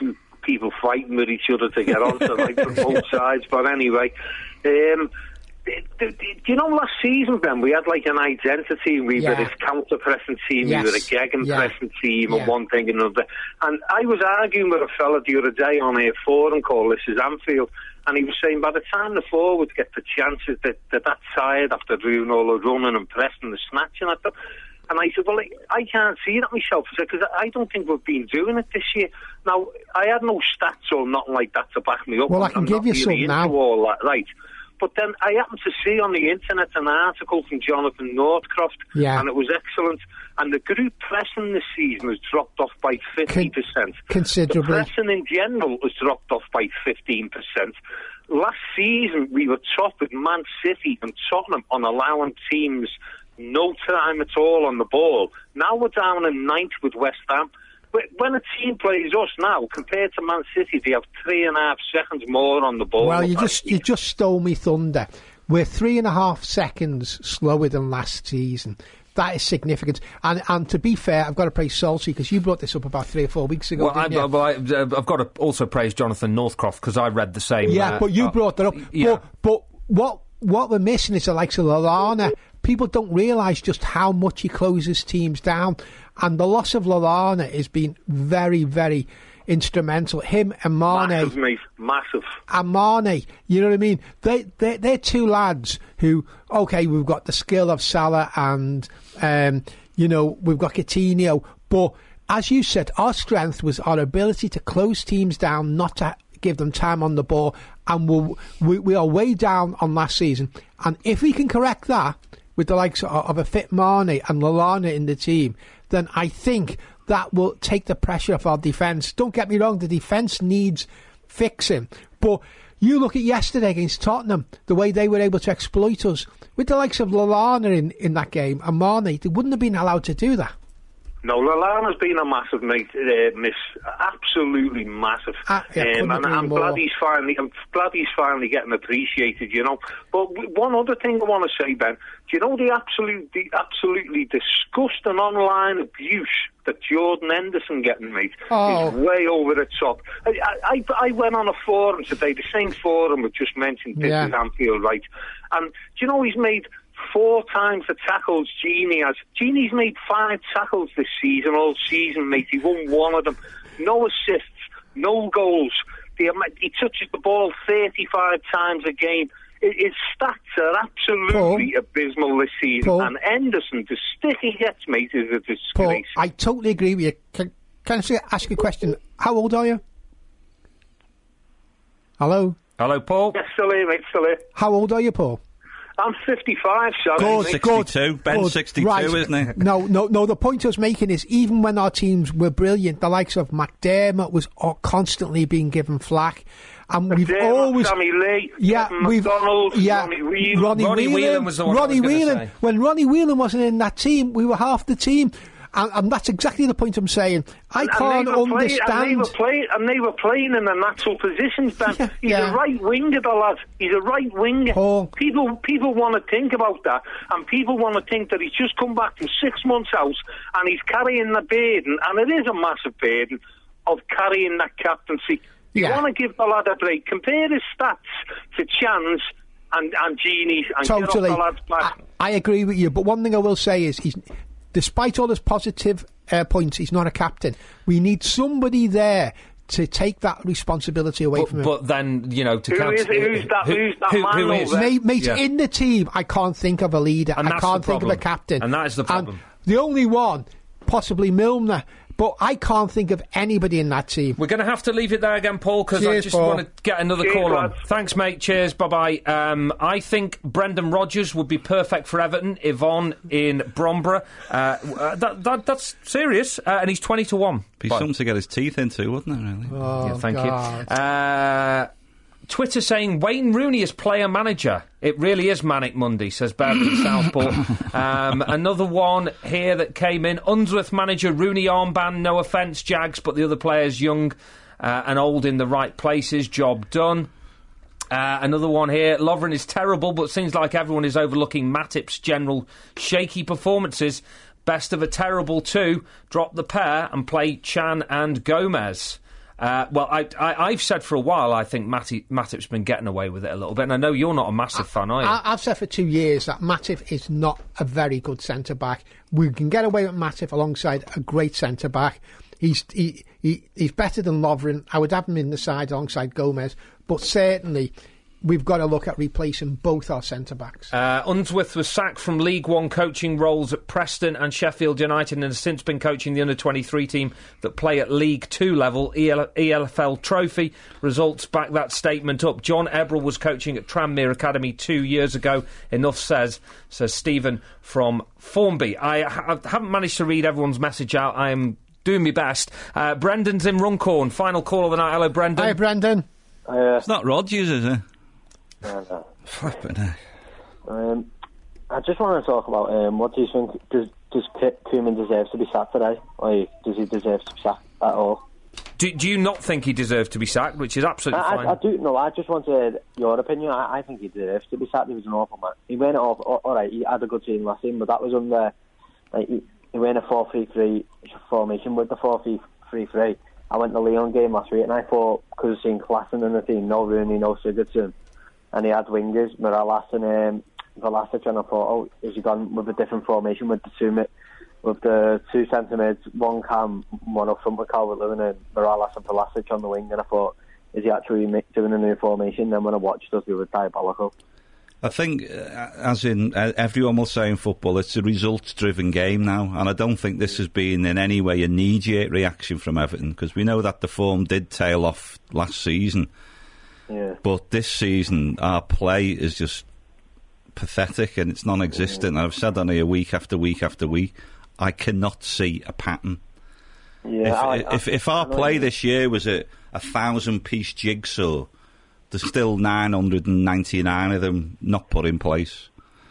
people fighting with each other to get on tonight from both sides. But anyway, um, do, do, do you know last season, Ben, we had like an identity. We Yeah. were this counter-pressing team, Yes. we were a Gegen-pressing Yeah. team, Yeah. and one thing and another. And I was arguing with a fella the other day on a forum called This Is Anfield, and he was saying by the time the forwards get the chances, that they're that tired after doing all the running and pressing and snatching at them. And I said, well, I, I can't see that myself, because I don't think we've been doing it this year. Now, I had no stats or nothing like that to back me up. Well, I I'm- can I'm give not you really some into now. all that, right? But then I happened to see on the internet an article from Jonathan Northcroft, Yeah. and it was excellent. And the group pressing this season has dropped off by fifty percent. Considerably. The pressing in general has dropped off by fifteen percent. Last season, we were top with Man City and Tottenham on allowing teams no time at all on the ball. Now we're down in ninth with West Ham. When a team plays us now, compared to Man City, they have three and a half seconds more on the ball. Well, you just you just stole me thunder. We're three and a half seconds slower than last season. That is significant. And and to be fair, I've got to praise Salty, because you brought this up about three or four weeks ago. Well, I, didn't you? well I, I've got to also praise Jonathan Northcroft, because I read the same. Yeah, uh, but you uh, brought that up. Yeah. But, but what what we're missing is the likes of Lallana. People don't realise just how much he closes teams down. And the loss of Lallana has been very, very instrumental. Him and Mane. Massive, mate. Massive. And Mane, you know what I mean? They, they, they're two lads who, okay, we've got the skill of Salah and, um, you know, we've got Coutinho. But as you said, our strength was our ability to close teams down, not to give them time on the ball. And we'll, we, we are way down on last season. And if we can correct that with the likes of, of a fit Mane and Lallana in the team, then I think that will take the pressure off our defence. Don't get me wrong, the defence needs fixing. But you look at yesterday against Tottenham, the way they were able to exploit us. With the likes of Lallana in, in that game and Mane, they wouldn't have been allowed to do that. No, Lallana's been a massive mate, uh, miss, absolutely massive. Ah, yeah, um, and I'm more. glad he's finally, I'm glad he's finally getting appreciated, you know. But w- one other thing I want to say, Ben, do you know the absolute, the absolutely disgusting online abuse that Jordan Henderson getting, mate, Oh. is way over the top. I, I, I went on a forum today, the same forum we just mentioned, This Yeah. is Anfield, right? And do you know he's made four times the tackles Genie has. Genie's made five tackles this season, all season, mate. He won one of them. No assists, no goals. The, he touches the ball thirty-five times a game. His stats are absolutely Paul, abysmal this season. Paul, and Henderson, the stick he gets, mate, is a disgrace. Paul, I totally agree with you. Can, can I say, ask you a question? How old are you? Hello? Hello, Paul? Yes, still here, mate, still here. How old are you, Paul? I'm fifty-five, sorry. Good, mate. good, sixty-two. Ben's good. sixty-two, Right. isn't he? No, no, no. The point I was making is, even when our teams were brilliant, the likes of McDermott was all constantly being given flack, and we've McDermott, always, Sammy Lee, yeah, Kevin we've, McDonald, yeah, Ronnie Whelan. Ronnie, Ronnie Whelan, Whelan was the one I Ronnie was gonna Whelan. say. When Ronnie Whelan wasn't in that team, we were half the team. And, and that's exactly the point I'm saying. I And- can't and they were playing- understand. and, they were play, and they were playing in the natural positions, Ben. Yeah, He's yeah. a right winger, the lad. He's a right winger. Paul. People people want to think about that, and people want to think that he's just come back from six months out and he's carrying the burden, and it is a massive burden, of carrying that captaincy. You Yeah. want to give the lad a break. Compare his stats to Chan's and, and Genie's and Totally. get off the lad's back. I, I agree with you, but one thing I will say is, he's, despite all his positive uh, points, he's not a captain. We need somebody there to take that responsibility away But, from him. but then, you know, to Who count... is- who's that- who- who's that who- man who over is? there? Mate, mate Yeah. in the team, I can't think of a leader. And I that's can't the think of a problem. captain. And that is the problem. And the only one, possibly Milner, but I can't think of anybody in that team. We're going to have to leave it there again, Paul, because I Cheers, just Paul. want to get another Cheers, call on. lads. Thanks, mate. Cheers. Bye-bye. Um, I think Brendan Rodgers would be perfect for Everton. Yvonne in Bromborough. Uh, uh, that, that, that's serious. Uh, and he's twenty to one. Be But- something to get his teeth into, wouldn't it, really? Oh, yeah, thank God. you. Uh, Twitter saying Wayne Rooney is player manager. It really is Manic Monday, says Beverly Southport. Um, another one here that came in. Unsworth manager Rooney armband. No offence, Jags, but the other players young uh, and old in the right places. Job done. Uh, another one here. Lovren is terrible, but seems like everyone is overlooking Matip's general shaky performances. Best of a terrible two. Drop the pair and play Chan and Gomez. Uh, well, I, I, I've said for a while I think Matty, Matip's been getting away with it a little bit, and I know you're not a massive I, fan, are you? I, I've said for two years that Matip is not a very good centre-back. We can get away with Matip alongside a great centre-back. He's he, he he's better than Lovren. I would have him in the side alongside Gomez, but certainly we've got to look at replacing both our centre-backs. Uh, Unsworth was sacked from League One coaching roles at Preston and Sheffield United and has since been coaching the under twenty-three team that play at League Two level, E L F L Trophy. Results back that statement up. John Ebrell was coaching at Tranmere Academy two years ago. Enough says, says Stephen from Formby. I, ha- I haven't managed to read everyone's message out. I am doing my best. Uh, Brendan's in Runcorn. Final call of the night. Hello, Brendan. Hi, Brendan. Uh, it's not Rodgers, is it? No, no. Flipping heck. Um, I just want to talk about um, what do you think? Does does Koeman deserve to be sacked today? Like, does he deserve to be sacked at all? Do, do you not think he deserves to be sacked? Which is absolutely I, fine. I, I do. No, I just wanted your opinion. I, I think he deserves to be sacked. He was an awful man. He went off. All right, he had a good team last season, but that was under. Like, he, he went a four three three formation with the four three three. I went to the Lyon game last week, and I thought because I've seen Klassen in the team, no Rooney, no Sigurdsson. And he had wingers, Mirallas and um, Vlasic, and I thought, oh, has he gone with a different formation with the two mi- with the two centre mids, one Cam, one up front with Calvert-Lewin and Mirallas and Vlasic on the wing, and I thought, is he actually doing a new formation? Then when I watched us, we were diabolical. I think, uh, as in uh, everyone will say in football, it's a results-driven game now, and I don't think this has been in any way a knee-jerk reaction from Everton, because we know that the form did tail off last season. Yeah. But this season, our play is just pathetic and it's non-existent. I've said on here week after week after week, I cannot see a pattern. Yeah, if, I, if, I, if our I play this year was a, a thousand-piece jigsaw, there's still nine hundred ninety-nine of them not put in place.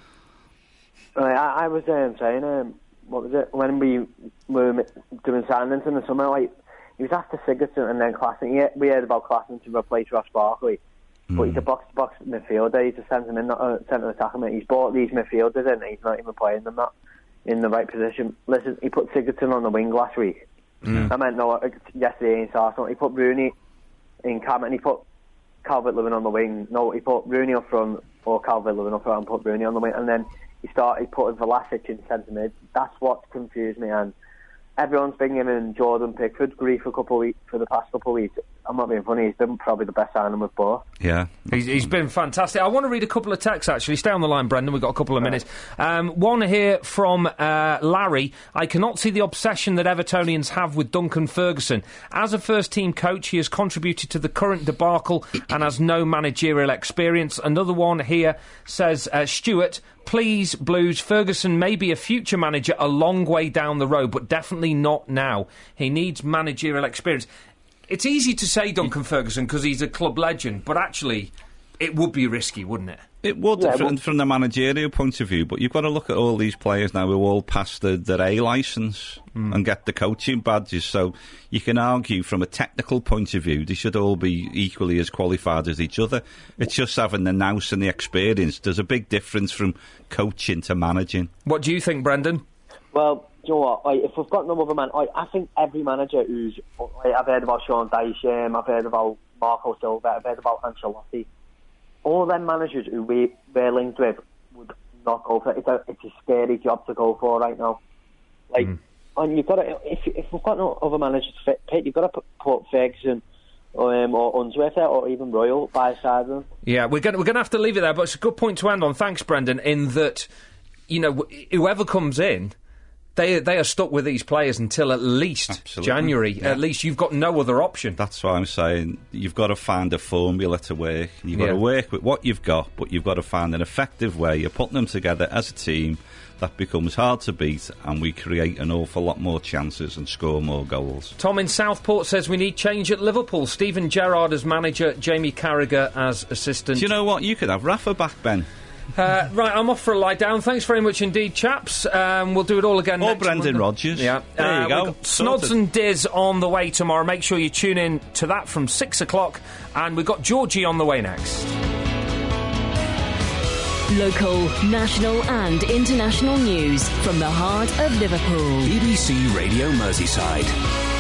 Right, I, I was um, saying, um, what was it, when we were doing signings in the summer, like, he was after Sigurdsson and then Klassen. Yeah, we heard about Klassen to replace Ross Barkley, mm. but he's a box-to-box midfielder. He's a centre in, uh, centre attacker. He's bought these midfielders in, and he's not even playing them not in the right position. Listen, he put Sigurdsson on the wing last week. Mm. I meant no, yesterday against Arsenal. He put Rooney in Cam, and he put Calvert-Lewin on the wing. No, he put Rooney up front, or Calvert-Lewin up front, and put Rooney on the wing, and then he started putting Vlasic in centre mid. That's what confused me, and everyone's been giving Jordan Pickford grief for a couple of weeks, for the past couple of weeks. I'm not being funny, he's been probably the best signing with both. Yeah. He's, he's been fantastic. I want to read a couple of texts, actually. Stay on the line, Brendan. We've got a couple of minutes. Um, one here from uh, Larry. I cannot see the obsession that Evertonians have with Duncan Ferguson. As a first-team coach, he has contributed to the current debacle and has no managerial experience. Another one here says, uh, Stuart, please, Blues, Ferguson may be a future manager a long way down the road, but definitely not now. He needs managerial experience. It's easy to say Duncan Ferguson because he's a club legend, but actually it would be risky, wouldn't it? It would, yeah, from, well, from the managerial point of view, but you've got to look at all these players now who all passed the, their A licence mm. and get the coaching badges, so you can argue from a technical point of view they should all be equally as qualified as each other. It's just having the nous and the experience. There's a big difference from coaching to managing. What do you think, Brendan? Well, do you know what? Like, if we've got no other man, like, I think every manager who's... Like, I've heard about Sean Dyche, um, I've heard about Marco Silva, I've heard about Ancelotti. All them managers who we, we're linked with would not go for it. It's a, it's a scary job to go for right now. Like, mm. and you've got to... If, if we've got no other managers to fit, you've got to put, put Ferguson um, or Unsworth or even Royal by side of them. Yeah, we're going we're going to have to leave it there, but it's a good point to end on. Thanks, Brendan, in that, you know, whoever comes in... They they are stuck with these players until at least Absolutely. January. Yeah. At least you've got no other option. That's what I'm saying. You've got to find a formula to work. You've got yeah. to work with what you've got, but you've got to find an effective way of putting them together as a team that becomes hard to beat, and we create an awful lot more chances and score more goals. Tom in Southport says we need change at Liverpool. Stephen Gerrard as manager, Jamie Carragher as assistant. Do you know what? You could have Rafa back, Ben. Uh, right, I'm off for a lie down. Thanks very much indeed, chaps. Um, we'll do it all again or next Brendan Monday. Rodgers. Yeah. There uh, you go. Snods and Diz on the way tomorrow. Make sure you tune in to that from six o'clock. And we've got Georgie on the way next. Local, national and international news from the heart of Liverpool. B B C Radio Merseyside.